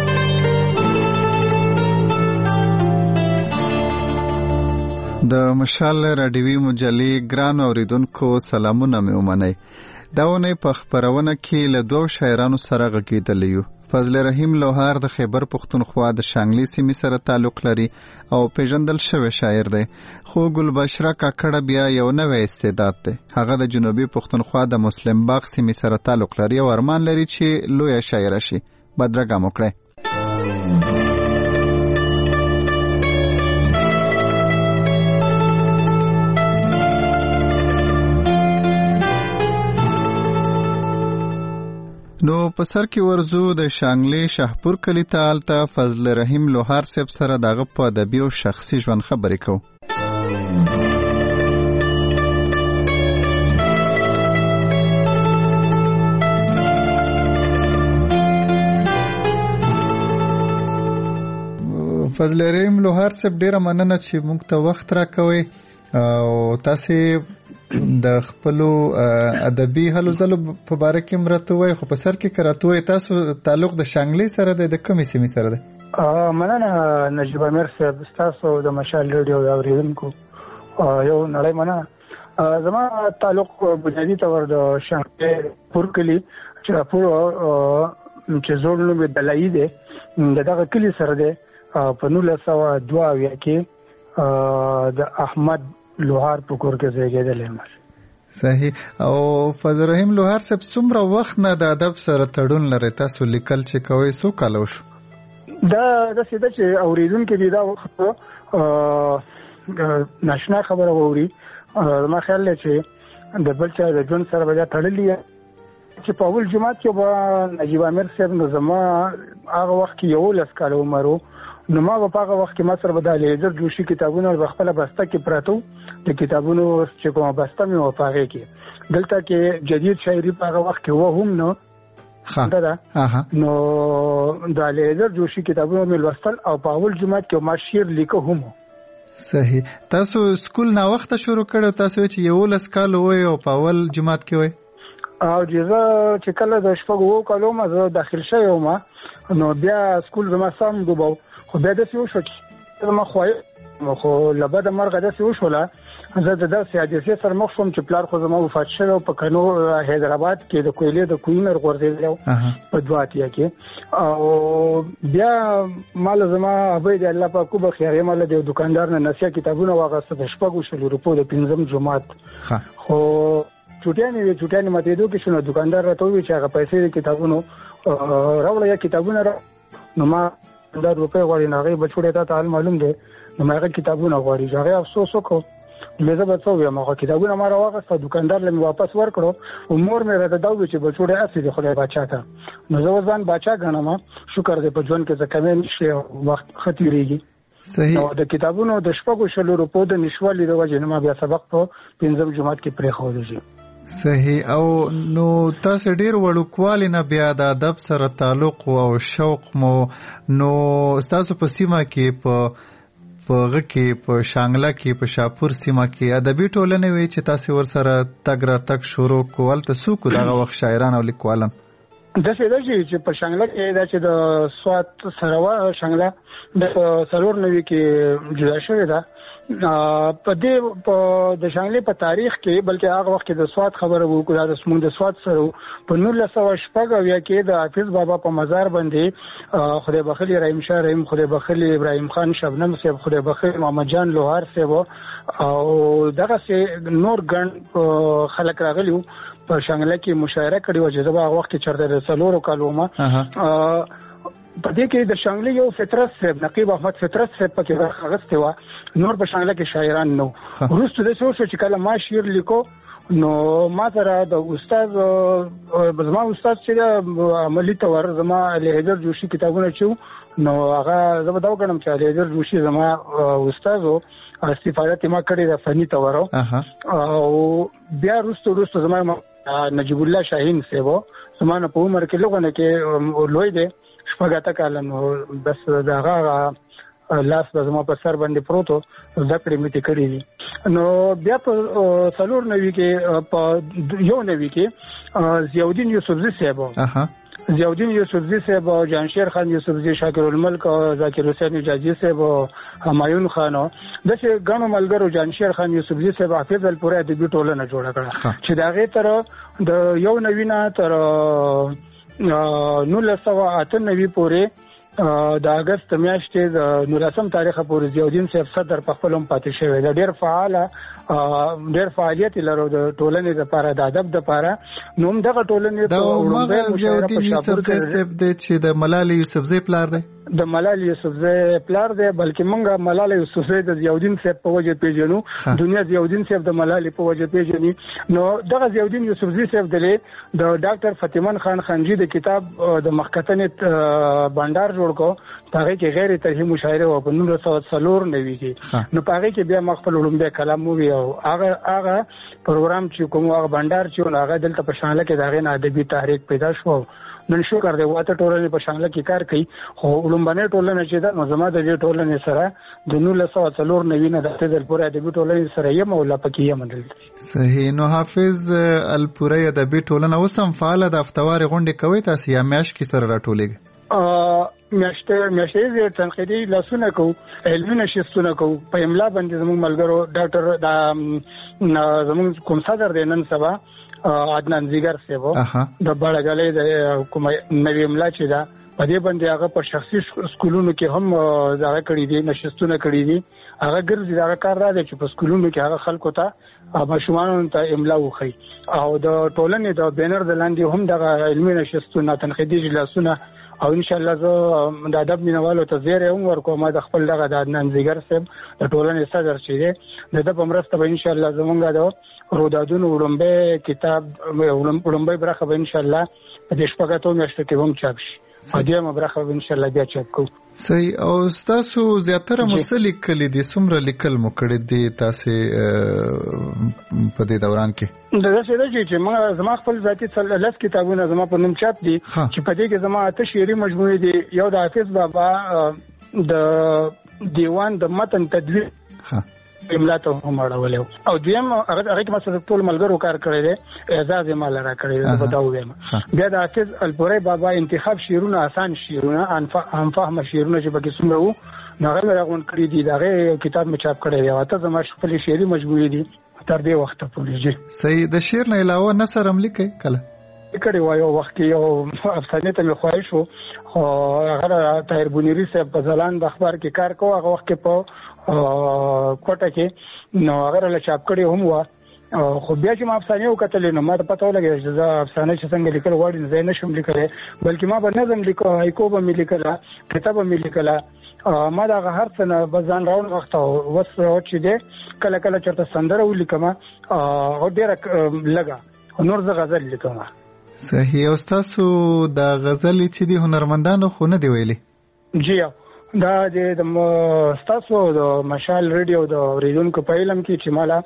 د مشال رادیوي مجلې ګران اوریدونکو سلامونه مې ومنئ. دا ونې په خبرونه کې له دوو شاعرانو سره غږېدلی یو. فضل رحیم لوهار د خیبر پښتونخوا د شانګلي سیمې سره تعلق لري او پیژندل شوی شاعر دی، خو ګلبشره کاکړه بیا یو نوی استعداد دی. هغه د جنوبي پښتونخوا د مسلم باغ سیمې سره تعلق لري او ارمان لري چې لویه شاعره شي. بدرګه مو کړئ. نو په سر کې ورزو د شانګلي شاهپور کلی ته الته فضل رحیم لوهار صاحب سره دغه په ادبي او شخصي ژوند خبرې کوو. فضل رحیم لوهار صاحب ډیره مننه چې موږ ته وخت راکوئ او تاسو د خپل ادبي هلو زلو په باره کې مرته وای، خو په سر کې کراته وای تاسو تعلق د شانګلي سره د کومې سیمې سره ده؟ مننه نجیب امیر صاحب، تاسو د مشال ریډیو اوریدونکو یو نړۍ مننه. زما تعلق بنیادی تور د شانګلي پور کلی چې پور چې زوړ نوم دلایي دی دغه کلی سره دی. په نولس سوه دوه اویا کې د احمد لوهار په کور کې زیږیدلی یم. صحیح. او فضل رحیم لوهار صاحب څومره وخت نه د ادب سره تړون لري؟ تاسو لیکل چې کوئ څو کاله وشو؟ دا داسې ده چې اورېدونکي دي دا وخت ناشنا خبره واوري. زما خیال دی چې د بل چا د ژوند سره به دا تړلي چې په اول جومات کې به نجیب امیر صاحب نو زما هغه وخت کې یولس کاله عمر و، نو ما په هغه وخت کې ما سره به د لیزر جوشي کتابونه په خپله بسته کې پراته وو. د کتابونو چې کومه بسته مې وه په هغې کې دلته کې جدید شاعري په هغه وخت کې وه هم نو ده نو د لیزر جوشي کتابونه مې لوستل او په اول جومات کې ما شعر لیکه هم. صحیح. تاسو سکول ناوخته شروع کړو؟ تاسو چې یولس کاله وئ او په اول جومات کې وئ؟ او جزا چې کله د شپږو اوو کالو ما زه داخل شوی وم نو بیا سکول زما سم ډوباو، خو بیا داسې وشو چې زما خواهی خو له بده مرغه داسې وشوله زه د داسې حادثې سره مخ شوم چې پلار خو زما وفات شوی او په کنو حیدرآباد کې د کویلې د کوینر غورځېدلی و په دوه اتیا کې. او بیا ما له زما ابۍ د الله پاک وبخښي هغې ما له د یو دوکاندار نه نسیه کتابونه واخیسته د شپږو شلو روپو د پنځم جومات. خو چوټیانې وې چوټیانې ماتېدو کې شو نو دوکاندار راته وویل چې هغه پیسې د کتابونو راوړه یا کتابونه را نو ما دا روپۍ غواړي نو هغې به چوټې تا ته حال معلوم دی نو مې کتابونه غواړي هغه افسوس وکړ لږه به څو یم هغه کتابونه ما راوغسته دکاندار له واپس ورکړو او مور مې راته دا وی چې بچوړې اسی دی خدای بچا ته نو زه ځان بچا غنم شکر دې په ژوند کې ځکه مې نشي وخت ختیریږي صحیح نو د کتابونو د شپږو شلو روپو د نشوالي د وجه نه ما بیا سبق په پنځم جماعت کې پرې خو دي صحیح او نو تاسو ډیر وړوکوالي نه بیا د ادب سره تعلق او شوق مو نو تاسو په سیمه کې په پغه کې په شانګلا کې په شاپور سیمه کې ادبي ټولنې وی چې تاسو ور سره تګ را تک شروع کول تاسو کو دغه وخت شاعران او لیکوالان د څه د چې په شانګلا کې دا چې د سوات سروا شانګلا د سرور نوي کې جدا شوی دا په دې په د شانګلې په تاریخ کې بلکې هغه وخت کې د سوات خبره وکړه د سمون د سوات سره په نولس سوه شپږ اویا کې د حافظ بابا په مزار باندې خدای بخښي رحیم شاه رحیم خدای بخښي ابراهیم خان شبنم صاحب خدای بخښي محمد جان لوهار صاحب او دغه سه نور ګڼ خلک راغلیو په شانګلې کې مشاعره کړې و چې هغه وخت چرته د سلورو کالومه په دې کې د شانګلې یو فطرت صاحب نقیب احمد فطرت صاحب پکې راغسته و نور په شانګلې کې شاعران نو وروسته د څو چې کله ما شعر لیکو نو ما سره د استاد زما استاد چې عملی تور زما لهجر جوشي کتابونه چې نو هغه زما دا وګڼم چې لهجر جوشي زما استاد او استفاده ما کړې د فني تور او بیا وروسته وروسته زما نجیب الله شاهین صاحب زما په عمر کې لوګونه کې لوی دی شپږاته کال نو بس داغه لاس به زما په سر باندې پروتو زکړې مې کړې دي نو بیا په سلور نوي کې په یو نوي کې ضیاءالدین یوسفزي صاحب ضیاءالدین یوسفزي صاحب جانشیر خان یوسفزي شاکر الملک ذاکر حسین حجازي صاحب همایون خان د څه غنو ملګرو جانشیر خان یوسفزي صاحب حافظ الپورې د دې ټولنه جوړه کړه چې داغه تر د یو نوینه تر نولس سوه اته نوي پورې د اگست میاشتې د نولسم تاریخ پورې ضیاءالدین صاحب صدر په خپل هم پاتې شوی دی ډېر فعال ډېر فعالیت لرو د ټولنې لپاره د ادب لپاره نو دغه ټولنې د عمر ضیاءالدین یوسفزي صاحب د چې د ملال یوسفزي پلار دی د ملال یوسفزي پلار دی بلکې مونږه ملال یوسفزي د ضیاءالدین صاحب په وجه پیژنو دنیا ضیاءالدین صاحب د ملال په وجه پیژني نو دغه ضیاءالدین یوسفزي صاحب د د ډاکټر فتیمن خان خانجی د کتاب د مخکتنې بندر جوړ کو هغه کې غیر ترهی مشاعره او په نولس سوه څلور نوي کې نو هغه کې بیا مخفل علوم کلام وی او هغه هغه پروګرام چې کوم هغه بندر چې هغه دلته په شانله کې دغه نه ادبي تحریک پیدا شو نن شکر دی واته ټولنې په شانله کې کار کوي خو علومبنه ټولنه چې دا نظم د دې ټولنې سره د نولس سوه څلور نوي نه د تدل پورې ادبي ټولنې سره یم او لا پکې یم دلته صحیح نو حافظ الپورې ادبي ټولنه وسم فعال د افتوار غونډه کوي تاسو یا میاش کې سره راټولېږي ا میاشته میاشته زه تنقیدي لاسونه کو علمي نشستونه کو په املا باندې زموږ ملګرو ډاکټر دا زموږ کوم صدر دی نن سبا عدنان زیګر سیبو د بړګلې د کومه نوې املا چې دا په دې باندې هغه په شخصي سکولونو کې هم ځای کړی دي نشستونه کړی دي هغه ګرځي دا کار را دي چې په سکولونو کې هغه خلکو ته ماشومان ته املا وخی او د ټولنې د بینر د لاندې هم د علمي نشستونه تنقیدي جلسونه او ان شاء الله زه د ادب مینوالو ته زیری هم ورکوم د خپل دغه د عدنان زیګر صاحب د ټولنې صدر چې د په مرسته به ان شاء الله زمونږ د رودادونو وړاندې کتاب وړاندې برخه به ان شاء الله د شپږاتو میاشتو کې هم چاپ شي پدې مبرخه ان شاء الله بیا چاپ کوو صحیح او تاسو زیاتره مسلک کلی دي څومره لیکل مو کړی دي تاسو په دې دوران کې دا څه دی چې ما زما خپل ذاتي څلور کتابونه زما په نوم چاپ دي چې په دې کې زما اته شعري مجموعې دي یو د حافظ بابا د دیوان د متن تدوین املا ته هم اړولې او دویم هغه هغه کې مثلا ټول ملګرو کار کړی دی اعزاز مال را کړی دی په دا وایم بیا د حافظ الپورې بابا انتخاب شعرونه آسان شعرونه ان فهم شعرونه چې پکې څومره وو هغه راغون کړی دی دغه کتاب مې چاپ کړی دی او ته زما خپل شعري مجموعې دي تر دې وخت پورې جی صحیح د شعر نه علاوه نثر هم لیکي کله کړي وایو وخت یو افسانه ته مې خواهش وو خو هغه طاهر بونیری صاحب په ځلان د اخبار کې کار کوي هغه وخت کې په کوټه کې نو هغه له چاپ کړي هم وا خو بیا چې ما افسانه وکړلې نو ما ته پته ولګی چې زه افسانه چې څنګه لیکل غواړم زه نه شم لیکلی بلکې ما به نظم لیکو هایکو به مې لیکله کتاب به مې لیکله ما دا هر څه نه بزان راون وخت او وس چې دی کله کله چرته سندره ولیکم او ډیره لګا نور زه غزل لیکم. صحیح. او تاسو دا غزل چې دی هنرمندانو خو نه دی ویلي؟ جی دا د تاسو د مشال ریډیو د اوریدونکو په علم کې چې مالا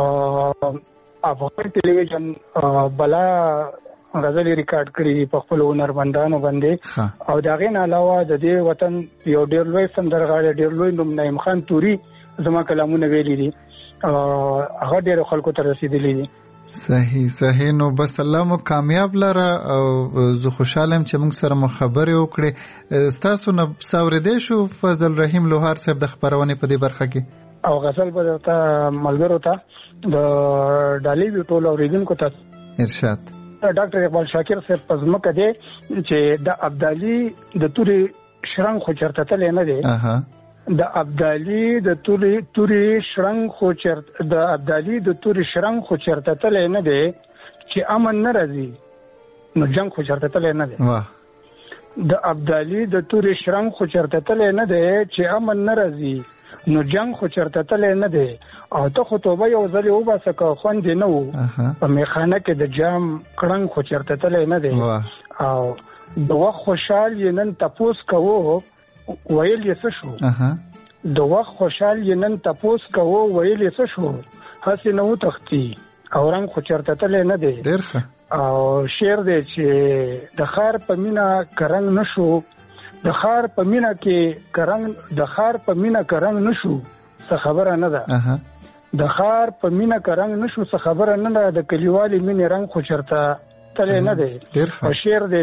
افغان ټلویزیون بلا غزل ریکارډ کړی په خپل هنرمندانو باندې او دا غین علاوه د دې وطن یو ډیر لوی سندرغاړی ډیر لوی نوم نعیم خان توري زما کلامونه ویلي دي هغه ډیر خلکو ته رسیدلی دي. صحیح صحیح. نو بس الله مو کامیاب لره او زه خوشاله یم چې موږ سره مو خبرې وکړې. ستاسو نه څاورېدی شو فضل رحیم لوهار صاحب د خپرونې په دې برخه کې او غزل به درته ملګرو ته د ډالۍ ټول اوریدونکو ته ارشاد. ډاکټر اقبال شاکر صاحب په ځمکه دی چې د ابدالي د توري شرنګ خو چرته تللی نه دی. د ابدالي د توري توري شرنګ خو چرته د ابدالي د توري شرنګ خو چرته تللی نه دی چې امن نه راځي نو جنگ خو چرته تللی نه دی. د ابدالي د توري شرنګ خو چرته تللی نه دی چې امن نه راځي نو جنگ خو چرته تللی نه دی او ته خو توبه یو ځلې وباسه که خوند دې نه و په میخانه کې د جام کړنګ خو چرته تللی نه دی او د وخت خوشحال یې نن تپوس کوو ویل یې څه شو د وخت خوشحال یې نن تپوس کوو ویل یې څه شو هسې نه وتښتي او رنګ خو چرته تللی نه دی. او شعر دی چې د خار په مینه کرنګ نه شو د خار په مینا کې کرنګ د خار په مینا کرنګ نشو څه خبره نه ده د خار په مینا کرنګ نشو څه خبره نه ده د کلیوالي مینې رنګ خو چرته تللی نه دی. او شعر دی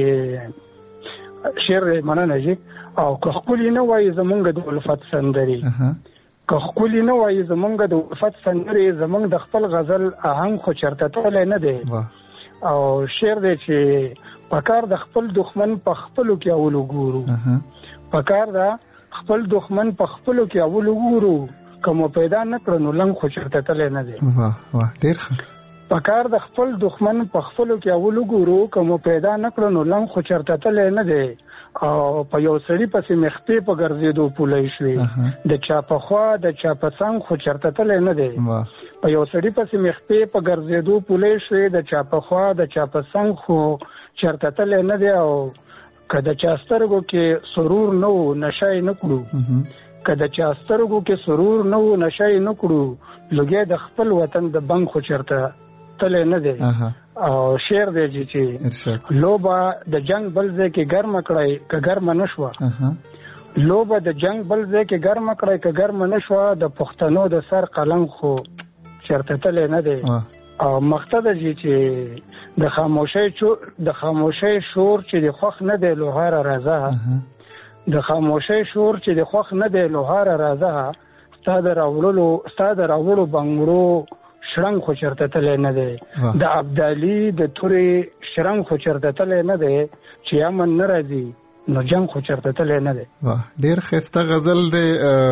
چې شعر دی مننه جی او که ښکلي نه وایي زمونږ د الفت سندرې که ښکلي نه وایي زمونږ د الفت سندرې زمونږ د خپل غزل آهنګ خو چرته تللی نه دی. او شعر دی چې پکار د خپل دښمن په خپلو کې اول وګورو پکار د خپل دښمن په خپلو کې اول وګورو که مو پیدا نه کړو نو لنګ خو چرته تللی نه دی. واه واه ډېر ښه. پکار د خپل دښمن په خپلو کې اول وګورو که مو پیدا نه کړو نو لنګ خو چرته تللی نه دی. او په یو سړي پسې مخپې په ګرځېدو پولی شوې د چا په خوا د چا په څنګ خو چرته تللی نه دی. په یو سړي پسې مخپې په ګرځېدو پولی شوې د چا په خوا د چا په څنګ خو چرته تللی نه دی. او که د چا سترګو کې سرور نه و نشه یې نه کړو که د چا سترګو کې سرور نه و نشه یې نه کړو لوګی د خپل وطن د بنګ خو چرته تللی نه دی. او شعر دی چې لوبه د جنگ بل ځای کې ګرمه کړی که ګرمه نه شوه لوبه د جنگ بل ځای کې ګرمه کړی که ګرمه نه شوه د پښتنو د سر قلم خو چرته تللی نه دی. او مقته ده چې د خاموشۍ د خاموشۍ شور چې د خوښ نه دی لوهاره راځه د خاموشۍ شور چې د خوښ نه دی لوهاره راځه ستا د راوړلو ستا د راوړو بنګړو شرنګ خو چرته تللی نه دی. د ابدالي د تورې شرنګ خو چرته تللی نه دی چې امن نه راځي نو جنگ خو چرته تللی نه دی. ډېر ښایسته غزل دی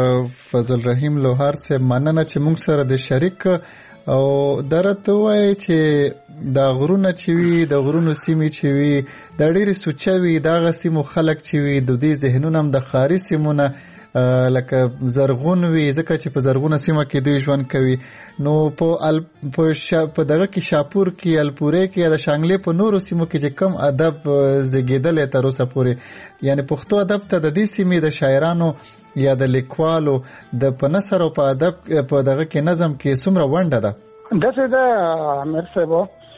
فضل رحیم لوهار صاحب. مننه چې موږ سره د شریک او درته وایي چې دا غرونه چې وي د غرونو سیمې چې وي دا ډېرې سوچه وي دغه سیمو خلک چې وي د دې ذهنونه هم د ښاري سیمونه لکه زرغون وي ځکه چې په زرغونه سیمه کې دوی ژوند کوي. نو په ال په شا په دغه کې شاپور کې الپورې کې یا د شانګلې په نورو سیمو کې چې کم ادب زیږېدلی تر اوسه پورې یعنی پښتو ادب ته د دې سیمې د شاعرانو یا د لیکوالو د په نثر او په ادب په دغه کې نظم کې څومره ونډه ده؟ داسې ده امیر صاحب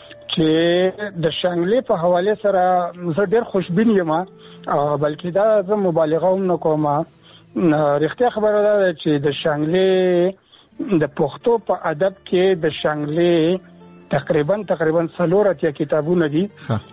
چې د شانګلې په حوالې سره زه ډېر خوشبین یم بلکې دا زه مبالغه هم نه کوم. رښتیا خبره ده چې د شانګلې د پښتو په ادب کې د شانګلې تقریبا تقریبا څلور اتیا کتابونه دي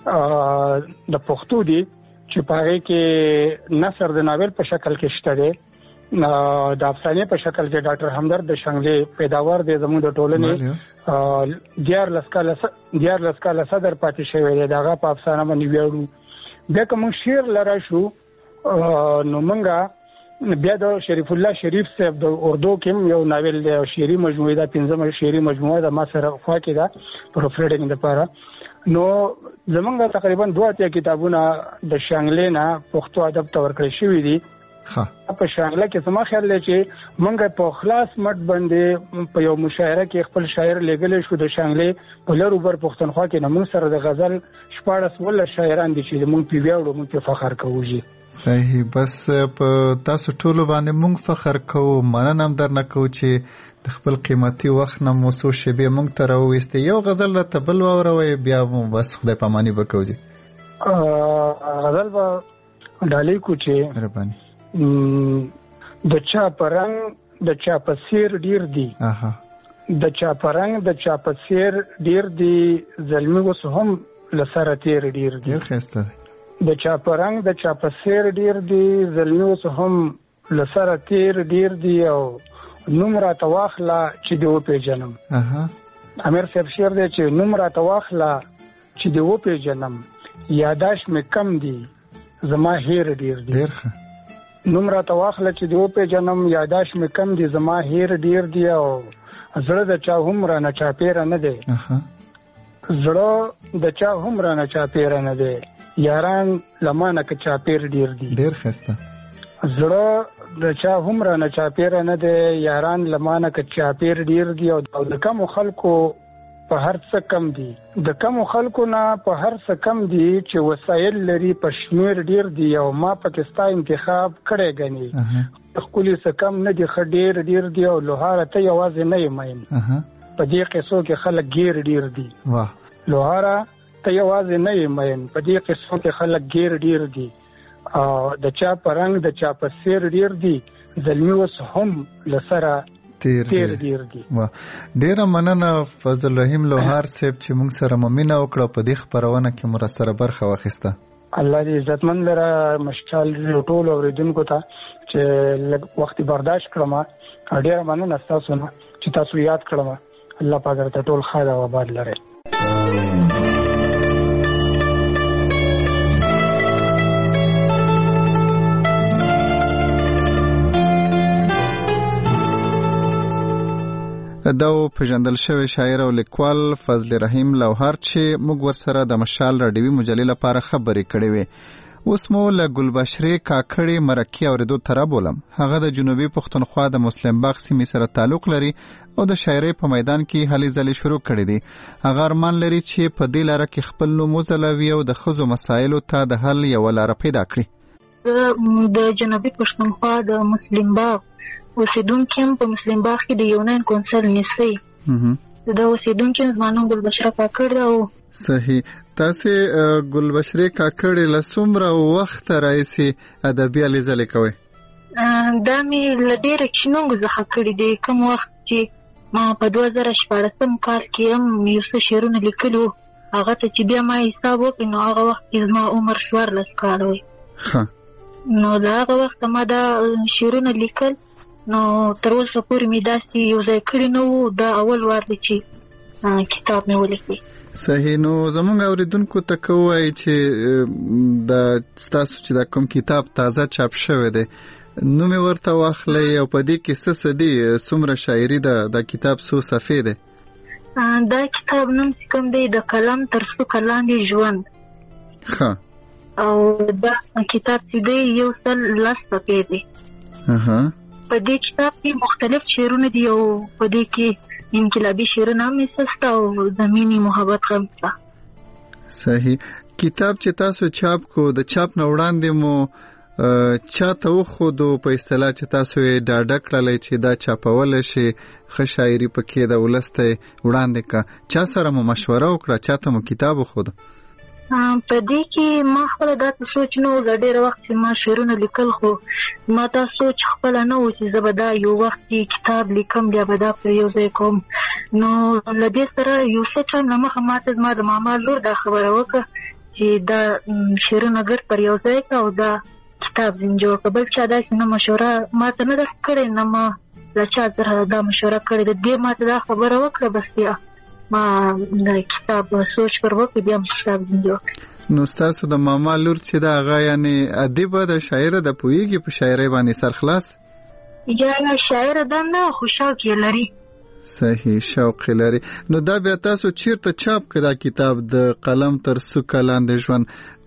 د پښتو دي چې په هغې کې نثر د ناول په شکل کې شته دی د افسانې په شکل کې ډاکټر همدرد د شانګلې پیداوار دی زموږ د ټولنې دیارلس کاله دیارلس کاله صدر پاتې شوی دی د هغه په افسانه باندې ویاړو. بیا که موږ شعر لره شو نو موږ بیا د شریف الله شریف صاحب د اردو کې یو ناول دی شعري مجموعه ده پنځمه شعري مجموعه ده ما سره خوا کې ده پروف ریډینګ لپاره. نو زمونږ تقریبا دوه اتیا کتابونه د شانګلې نه پښتو ادب ته ورکړل شوي دي ها په شانګله کې سم خیال لري چې مونږ په خلاص مټ باندې په یو مشاعره کې خپل شاعر لګل شو د شانګله په لور بر پښتونخوا کې نمون سره د غزل شپاړس ول شاعران دي چې مونږ په ویاړو مونږ په فخر کوو. صحیح. بس په تاسو ټولو باندې مونږ فخر کوو. مننه هم درنه کوو چې د خپل قیمتي وخت نه مو څو شیبې مونږ ته راوویستې. یو غزل راته بل واوروئ بیا مو بس خدای پاماني به کوو. غزل به ډالۍ کو چې مهرباني د چا په رنګ د چا په سیر ډیر دی د چا په رنګ د چا په سیر ډیر دی زلمی اوس هم لسره تیر ډیر دی. ډیر ښایسته دی. د چا په رنګ د چا په سیر ډیر دی زلمی اوس هم لسره تیر ډیر دی او نوم راته واخله چې دی وپېژنم. امیر صاحب شعر دی چې نوم راته واخله چې دی وپېژنم یاداش مې کم دی زما هیر ډیر دی. ډیر ښه. نوم راته واخله چې دی وپېژنم یاداش مې کم دی زما هیر ډیر دی او زړه د چا هم رانه چاپېره نه دی. زړه د چا هم رانه چاپېره نه دی یاران لمانه که چاپېر ډیر دی. ډیر ښایسته. زړه د چا هم رانه چاپېره نه دی یاران لمانه که چاپېر ډیر دی او د کمو خلکو په هر څه کم دي د کمو خلکو نه په هر څه کم دي چې وسایل لري په شمیر ډیر دي او ما پاکستان انتخاب کړی غني خپل څه کم نه دي خ ډیر ډیر دي او لوهاره ته یوازې نه یم په دې قصو کې خلک غیر ډیر دي. واه. لوهاره ته یوازې نه یم په دې قصو کې خلک غیر ډیر دي او د چا په رنګ د چا په سیر ډیر دي زلمی اوس هم لسره تیر ډیر دي. ډیره مننه فضل رحیم لوهار صاحب چې موږ سره ممنه وکړه په دې خبرونه کې مو سره برخه واخیسته. الله دې عزتمن لره مشال ټول اوریدونکو ته چې لږ وخت برداشت کړم. ډیره مننه تاسو نه چې تاسو یاد کړم. الله پاک درته ټول خیر او آباد لري. دا پیژندل شوی شاعر او لیکوال فضل رحیم لوهار چې موږ ورسره د مشال راډیوي مجلې لپاره خبرې کړې وې. اوس مو له ګلبشرې کاکړې مرکې اورېدو ته رابولم. هغه د جنوبي پښتونخوا د مسلم باغ سیمې سره تعلق لري او د شاعرۍ په میدان کې هلې ځلې شروع کړې دي. هغه ارمان لري چې په دې لاره کې خپل نوم وځلوي او د ښځو مسایلو ته د حل یوه لاره پیدا کړي. د جنوبي پښتونخوا د مسلم باغ اوسیدونکي هم په مسلم باغ کې د یونان کونسل نیسي. د اوسیدونکي زما نوم ګلبشره کاکړ ده. صحیح. تاسې ګلبشرې کاکړ له څومره وخته راهیسې ادبي هلې ځلې کوئ؟ دا مې له ډېره کښینونګو څخه کړي دي. کوم وخت چې ما په دوه زره شپاړسم کال کې هم یو څه شعرونه لیکلي وو هغه ته چې بیا ما حساب وکړي نو هغه وخت کې زما عمر څوارلس کاله وی. نو د هغه وخته ما دا شعرونه لیکل نو تر اوسه پورې مې داسې یو ځای کړي نه وو. دا اول وار دی چې کتاب مې ولیکي. صحیح. نو زموږ اوریدونکو ته که ووایي چې د ستاسو چې دا کوم کتاب تازه چاپ شوی دی نوم یې ورته واخلئ او په دې کې څه څه دي څومره شاعري ده دا کتاب څو صفحې دی؟ دا کتاب نوم چې کوم دی د قلم تر څوکه لاندې ژوند. ښه. او دا کتاب چې دی یو سل لس صفحې دی. په دې کتاب کې مختلف شعرونه دي او په دې کې انقلابي شعرونه هم نشته او زمینی محبت هم شته. صحیح. کتاب چې تاسو چاپ کو د چاپ نه وړاندې مو چاته وښودو په اصطلاح چې تاسو یې ډاډه کړلی چې دا چاپولی شي ښه شاعري پکې د ولس ته وړاندې کړه؟ چا سره مو مشوره وکړه؟ چاته مو کتاب وښوده؟ په دې کې ما خپله داسې سوچ نه و. ډېره وخت چې ما شعرونه لیکل خو ما دا سوچ خپله نه و چې زه به دا یو وخت کې کتاب لیکم بیا به دا پر یو ځای کوم. نو له دې سره یو څه ټایم نه مخه ما ته زما د ماما لور دا خبره وکړه چې دا شعرونه ګډ پر یو ځای کړه او دا کتاب ځینې جوړ کړه. بل چا داسې نه مشوره ما ته نه ده کړې نه ما له چا سره دا مشوره کړې ده. دې ما ته دا خبره وکړه بس بیا ما د کتاب سوچ پر وکړ بیا مې کتاب جوړ. نو ستاسو د ماما لور چې دا هغه یعنې ادیبه ده شاعره ده پوهېږي په شاعرۍ باندې سرخلاص؟ یا شاعره ده نه خو شوق یې لري. صحیح. شوق یې لري. نو دا بیا تاسو چیرته چاپ کړه دا کتاب د قلم تر څوکه لاندې ژوند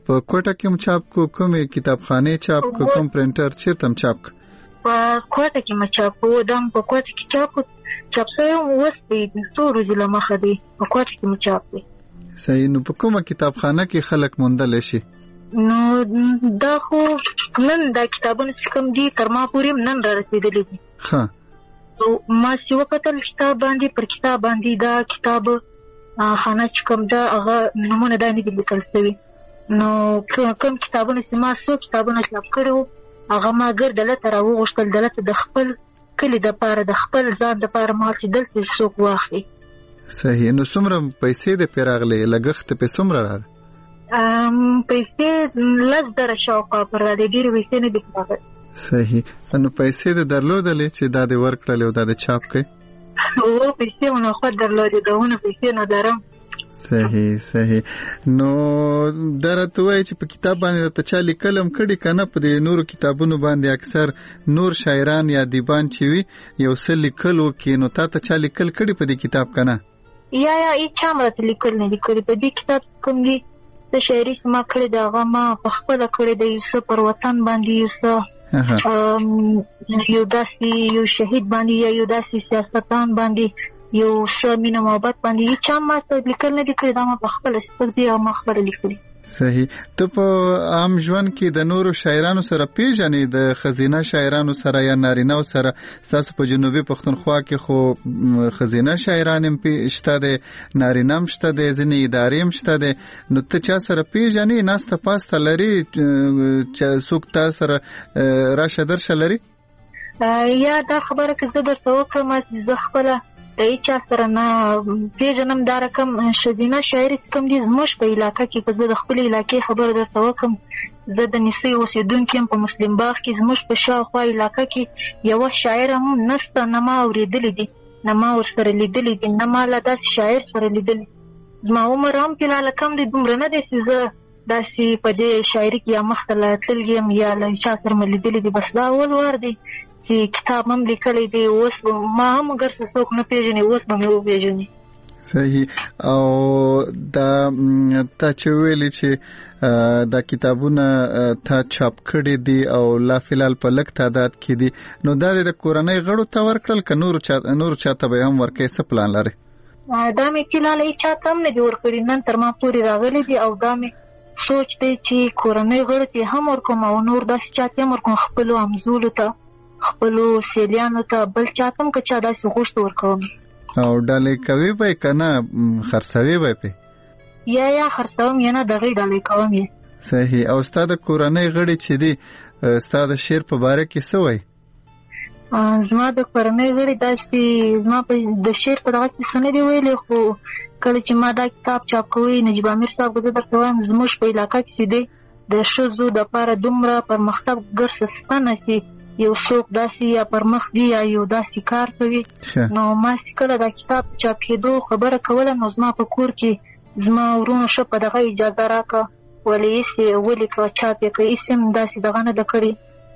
په کوټه کې چاپ کو، کومه کتابخانه چاپ کو، کوم پرنټر چیرته چاپ کو؟ په کوټه کې ما چاپ کو، دم په کوټه کې چاپ کو، چاپ سوی وس دی څو ورځې لمخه دی په کوټه کې ما چاپ دی. صحیح. نو په کومه کتابخانه کې خلک موندل شي؟ نو دا خو نن دا کتابونه چې کوم دي تر ما پورې نن را رسیدلي دي. ها نو ما چې وکتل کتاب باندې پر کتاب باندې دا کتاب خانه چې کوم دا هغه نمونه دا نه دي لیکل شوي. نو کوم کتابونه چې ما څو کتابونه چاپ کړي هغه ما ګرځله تر وغوښتل دلته د خپل کلی د پاره د خپل ځان د پاره ما چې دلته څوک واخلي. صحیح. نو څومره پیسې د پیراغلې لګښت په څومره راغی؟ ام پیسې لږ در شاوخوا پر را دي ډېرې پیسې نه دي راغلي. صحیح. نو پیسې د درلودلې چې دا د ورکړلې او دا د چاپ کړي؟ او پیسې مو خو درلودې دونه پیسې نه درم. صحیح صحیح. نو درته وای چې په کتاب باندې ته چا لیکلم کړي کنه په دې نورو کتابونو باندې اکثر نور شاعران یا دیبان چې وي یو څه لیکلو کې نو تا ته چا لیکل کړي په دې کتاب کنه؟ یا یا هیڅ چا ماته لیکل نه دي کړي په دې کتاب کوم دي څه شاعري ما کړې ده هغه ما په خپله کړې ده، یو څه پر وطن باندې، یو څه یو داسې یو شهید باندې یا یو داسې سیاستدان باندې، یو څه مینه محبت باندې. هیڅ چا ما ته لیکل نه دي کړي، دا ما په خپله سپک دي او ما خپله لیکلي. صحیح. ته په عام ژوند کې د نورو شاعرانو سره پیژنې، د ښځینه شاعرانو سره یا نارینه‌و سره؟ ستاسو په جنوبي پښتونخوا کې خو ښځینه شاعران هم شته دی، نارینه هم شته دی، ځینې ادارې هم شته دی. نو ته چا سره پیژنې؟ ناسته پاسته لري چې څوک تا سره راشه درشه لري؟ یا دا خبره که زه درته وکړم چې زه خپله د هیچا سره نه پیژنم، دا رقم ښځینه شاعري چې کوم دي زموږ په علاقه کې، که زه د خپلې علاقې خبره درته وکړم، زه د نیسۍ اوسېدونکې یم په مسلم باغ کې. زموږ په شاوخوا علاقه کې یوه شاعره هم نشته، نه ما اورېدلې دي، نه ما ورسره لیدلې دي، نه ما له داسې شاعر سره لیدلي. زما عمر هم فلحاله کم دی، دومره نه دی چې زه داسې په دې شاعري کې یا مخته له تللې یم یا له چا سره مې لیدلې دي. بس دا اول وار دی چې کتاب هم لیکلی دی. اوس ما هم اگر څه څوک نه پیژني اوس به مې وپیژني. صحیح. او دا تا چې ویلي چې دا کتابونه تا چاپ کړي دي او لا فلحال په لږ تعداد کې دي، نو دا د کورنۍ غړو ته ورکړل که نورو چا نورو چاته به هم ورکوي؟ څه پلان لري؟ دا مې فلحال هېچا ته هم نه دي ورکړي، نن تر ما پورې راغلي دي. او دا مې سوچ دی چې کورنۍ غړو ته هم ورکوم او نور داسې چاته هم ورکوم، خپلو همزولو ته، خپلو سیلیانو ته، بل چاته هم که چا داسې غوښت ورکوم. او ډالۍ کوي به که نه خرڅوي به پې؟ یا یا خرڅوم یا نه دغې ډالۍ کوم یې. صحیح. او ستا د کورنۍ غړي چې دي ستا د شعر په باره کې څه وایي؟ زما د کورنۍ غړي داسې زما د شعر په دغه کې څه نه دي ویلي، خو کله چې ما دا کتاب چاپ کوي نجیب امیر صاحب زه درته وایم زموږ په علاقه کې چې دی د ښځو دپاره دومره پرمختګ ګرځسته شي، یو څوک داسې یا پر مخ دی یا یو داسې کار کوي. نو ما چې کله دا کتاب چاپ کېدو خبره کوله نو زما په کور کې زما ورونو ښه په دغه اجازه راکړه، ولې یې ولیکه چاپ یې کړه، هېڅ هم داسې دغه نه ده کړې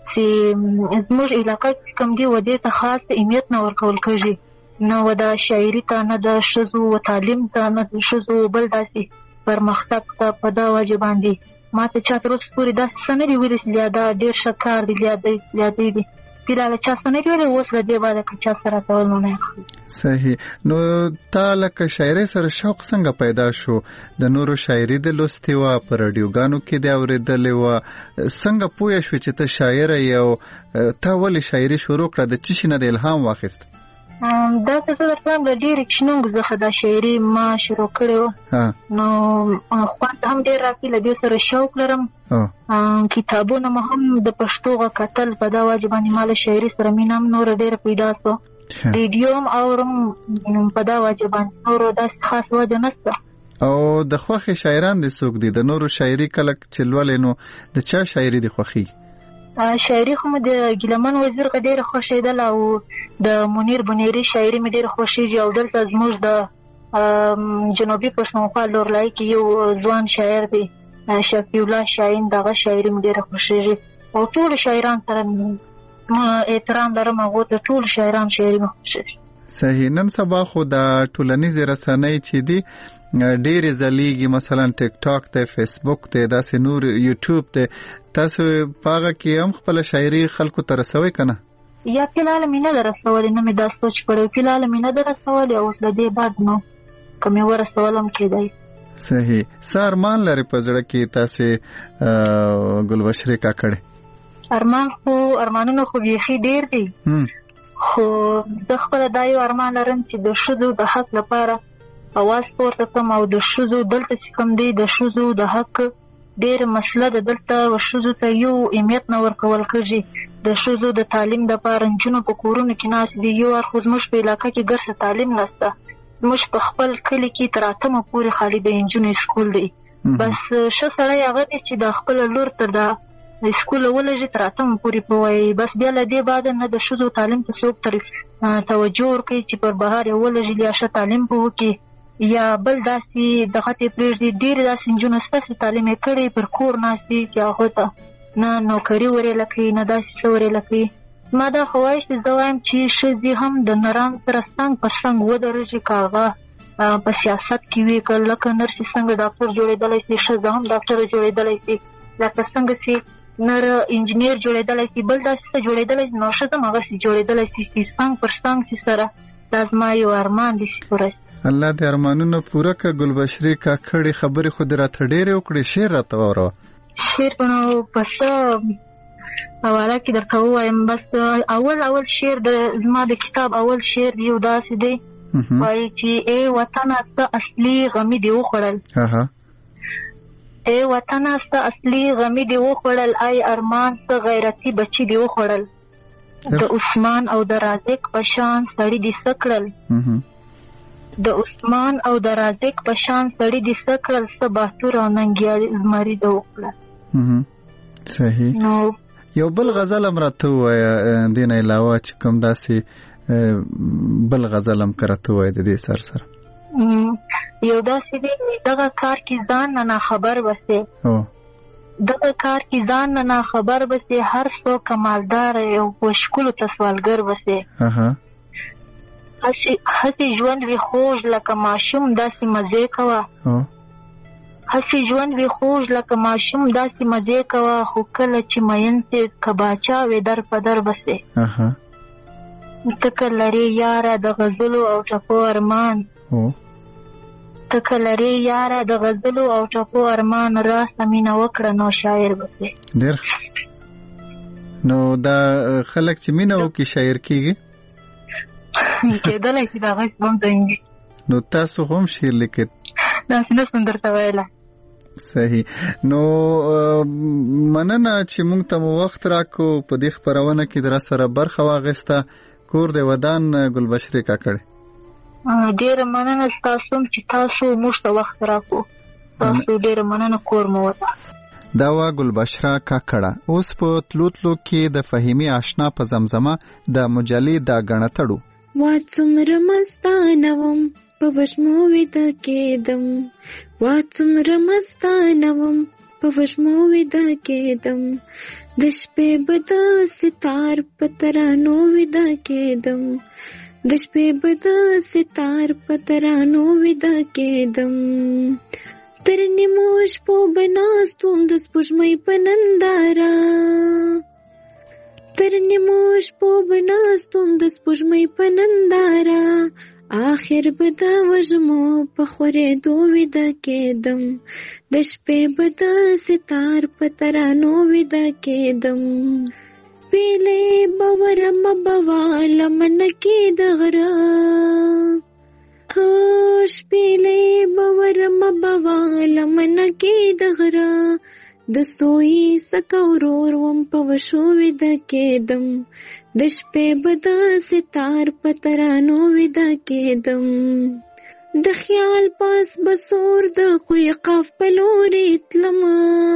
چې زموږ علاقه کې کوم دي و دې ته خاص اهمیت نه ورکول کېږي، نه و د شاعري ته، نه د ښځو و تعلیم ته، نه د ښځو بل داسې پرمختګ ته. په دا وجه باندې ما ته چا تر اوسه پورې داسې څه نه دي ویلي چې دا ډېر ښه کار دی یا دی دی فلحال چا څه نه دي ویلي. اوس له دې بعده که چا څه راته ویل نو نه اخلي. صحیح. نو تا لکه شاعرۍ سره شوق څنګه پیدا شو؟ د نورو شاعري د لوستې وه، په راډیوګانو کې دې اورېدلې وه، څنګه پوه شوې چې ته شاعره یې او تا ولې شاعري شروع کړه؟ د څه شي نه د الهام واخیست؟ دا که زه درته وایم د ډېرې کوچنیو څخه دا شاعري ما شروع کړې وه، نو خوند هم ډېر راکړي، له دې سره شوق لرم. کتابونه مو هم د پښتو غږ کتل، په دا وجه باندې ما له شاعري سره مینه هم نوره ډېره پیدا شوه. ریډیو هم اورم، په دا وجه باندې نوره داسې خاص وجه نشته. او د خوښې شاعران دې څوک دي؟ د نورو شاعري کله چې لولې نو د چا شاعري دې خوښېږي؟ شاعري خو مې د ګیلمن وزیر غ ډېره خوښېدله او د منیر بنیري شاعري مې ډېره خوښېږي. او دلته زموږ د جنوبي پښتونخوا لورلایي کې یو ځوان شاعر دی شفیع الله شاهین، دغه شاعري مې ډېره خوښېږي. او ټولو شاعران سره احترام لرم، هغو ته ټولو شاعران شاعري مې خوښېږي. صحیح. نن سبا خو د ټولنیزې رسنۍ چې دي ډېرې ځلیږي، مثلا ټیک ټاک ته، فیسبوک ته، داسې نور یوټیوب ته. تاسو په هغه کې هم خپله شاعري خلکو ته رسوئ که نه؟ یا فلحال مې نه ده رسولې، نه مې دا سوچ کړی، فلحال مې نه ده رسولې. اوس د دې بعد نو که مې ورسولم کېدی. صحیح. څه ارمان لري په زړه کې تاسې ګلبشرې کاکړې؟ ارمان خو ارمانونه خو بیخي ډېر دي، خو زه خپله دا یو ارمان لرم چې د ښځو د حق لپاره اواز پورته کړم، او د ښځو دلته چې کوم دی د ښځو د حق ډېره مسله ده. دلته ښځو ته یو اهمیت نه ورکول کېږي. د ښځو د تعلیم دپاره نجونو په کورونو کې ناست دي. یو اړخ زموږ په علاقه کې ګرسه تعلیم نشته. زموږ په خپل کلي کې تر اتمه پورې خالي د نجونو سکول دی. بس ښه سړی هغه دی چې د خپله لور تر دا سکول ولږي تر اتمه پورې پوهوي. بس بیا له دې بعده نه د ښځو تعلیم ته څوک تر توجه ورکوي چې پر بهر یې ولږي یا ښه تعلیم په وکړي یا بل داسې دغه ته پرېږدي. ډېرې داسې نجونې شته چې تعلیم یې کړی پر کور ناست دي چې هغو ته نه نوکري وریله کوي نه داسې څه وریله کوي. ما دا خواهش دی، زه وایم چې ښځې هم د نران سره څنګ پر څنګ ودرېږي، که هغه په سیاست کې وي، که لکه نرسې څنګه ډاکټر جوړېدلی شي، ښځه هم ډاکټره جوړېدلی شي، لکه څنګه چې نر انجینیر جوړېدلی شي، بل داسې څه جوړېدلی شي، نو ښځه هم هغسې جوړېدلی شي چې څنګ پر څنګ چې سره. دا زما یو ارمان دی چې پوره شي. الله دې ارمانونه پوره کړه. ګلبشرې کاکړې خبرې خو دې راته ډېرې وکړې، شعر راته واوروه. شعر به نو په څه حواله کې درته ووایم. بس اول اول شعر د زما د کتاب اول شعر یو داسې دی، وایي چې ای وطنه څه اصلي غمي دې وخوړل، ای وطنه څه اصلي غمي دې وخوړل، ای ارمان څه غیرتي بچي دې وخوړل، د عثمان او د رازق په شان سړي دې څه کړل، د عثمان او د رازق په شان سړي دې څه کړل، څه باتور او ننګیالي زمري دې وکړل. صحیح. نو یو بل غزل هم راته ووایه دې نه علاوه چې کوم داسې بل غزل هم که راته ووایه د دې سر سره. یو داسې دی، دغه کار کې ځان نه ناخبر بسې، دغه کار کې ځان نه ناخبر بسې، هر څوک کمالدار او په ښکلو ته سوالګر بسې، هسې ژوند وي خوږ لکه ماشوم داسې مزې کوه، هسې ژوند وي خوږ لکه ماشوم داسې مزې کوه، خو کله چې مین سې که باچا وې در په در بسې، تکه لرې یاره د غزلو او ټپو ارمان، تکه لرې یاره د غزلو او ټپو ارمان، راسه مینه وکړه نو شاعر بسې. ډېر. نو دا خلک چې مینه وکړي شاعر کېږي؟ کېدلی شي د هغه څه هم ځایږي. نو تاسو هم شعر لیکئ؟ داسې نه شم درته ویلی. صحیح. نو مننه چې موږ ته مو وخت راکړو، په دې خپرونه کې در سره برخه واخیسته. کور د ودان ګلبشرې کاکړې، ډېره مننه ستاسو چې تاسو موږ ته وخت راکړو. تاسو ډېره مننه، کور مو ودان. دا وه ګلبشره کاکړه. اوس په تلو تلو کې د فهیمي آشنا په زمزمه د مجلې دا ګڼه تړو. وا څومره مستانه وم په وږمو ویده کېدم، وا څومره مستانه وم په وږمو ویده کېدم، د شپې به د ستار په ترانو ویده کېدم، د شپې به د ستار په ترانو ویده کېدم، تر نیمو شپو به ناست وم د سپوږمۍ په ننداره، تر نیمو شپو به ناست وم د سپوږمۍ په ننداره، آخر به د وږمو په خورېدو ویده کېدم، د شپې به د ستار په ترانو ویده کېدم، پیلې به ورمه به لمنه کې د غره، شپېلې به ورمه به لمنه کې د غره، د سوی سکه ورور وم په وشو ویده کېدم، د شپې به د ستار په ترانو ویده کېدم، د خیال پاس بسور د خوی قاف په لورې تلمه،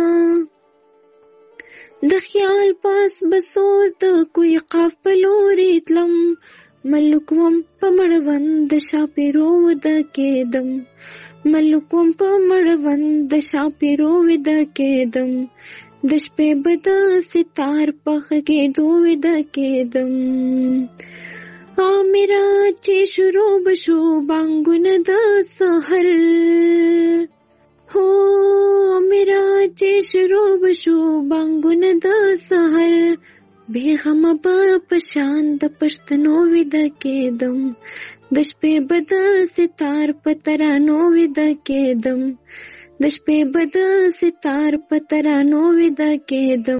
د خیال پاس بسور د کوی قاف په لورې تلم، ملک وم په مړوند د شاپیرو ویده کېدم، ملک وم په مړوند د شاپیرو ویده کېدم، د شپې به د ستار په غږېدو ویده کېدم، میرا چې شروع بشو بانګونه د سحر هو میرا چې شروع بشو بانګونه د سحر بیغمه با پشان د پښتنو ودا کېدم د شپې بد ستار پترانو ودا کېدم د شپې بد ستار پترانو ودا کېدم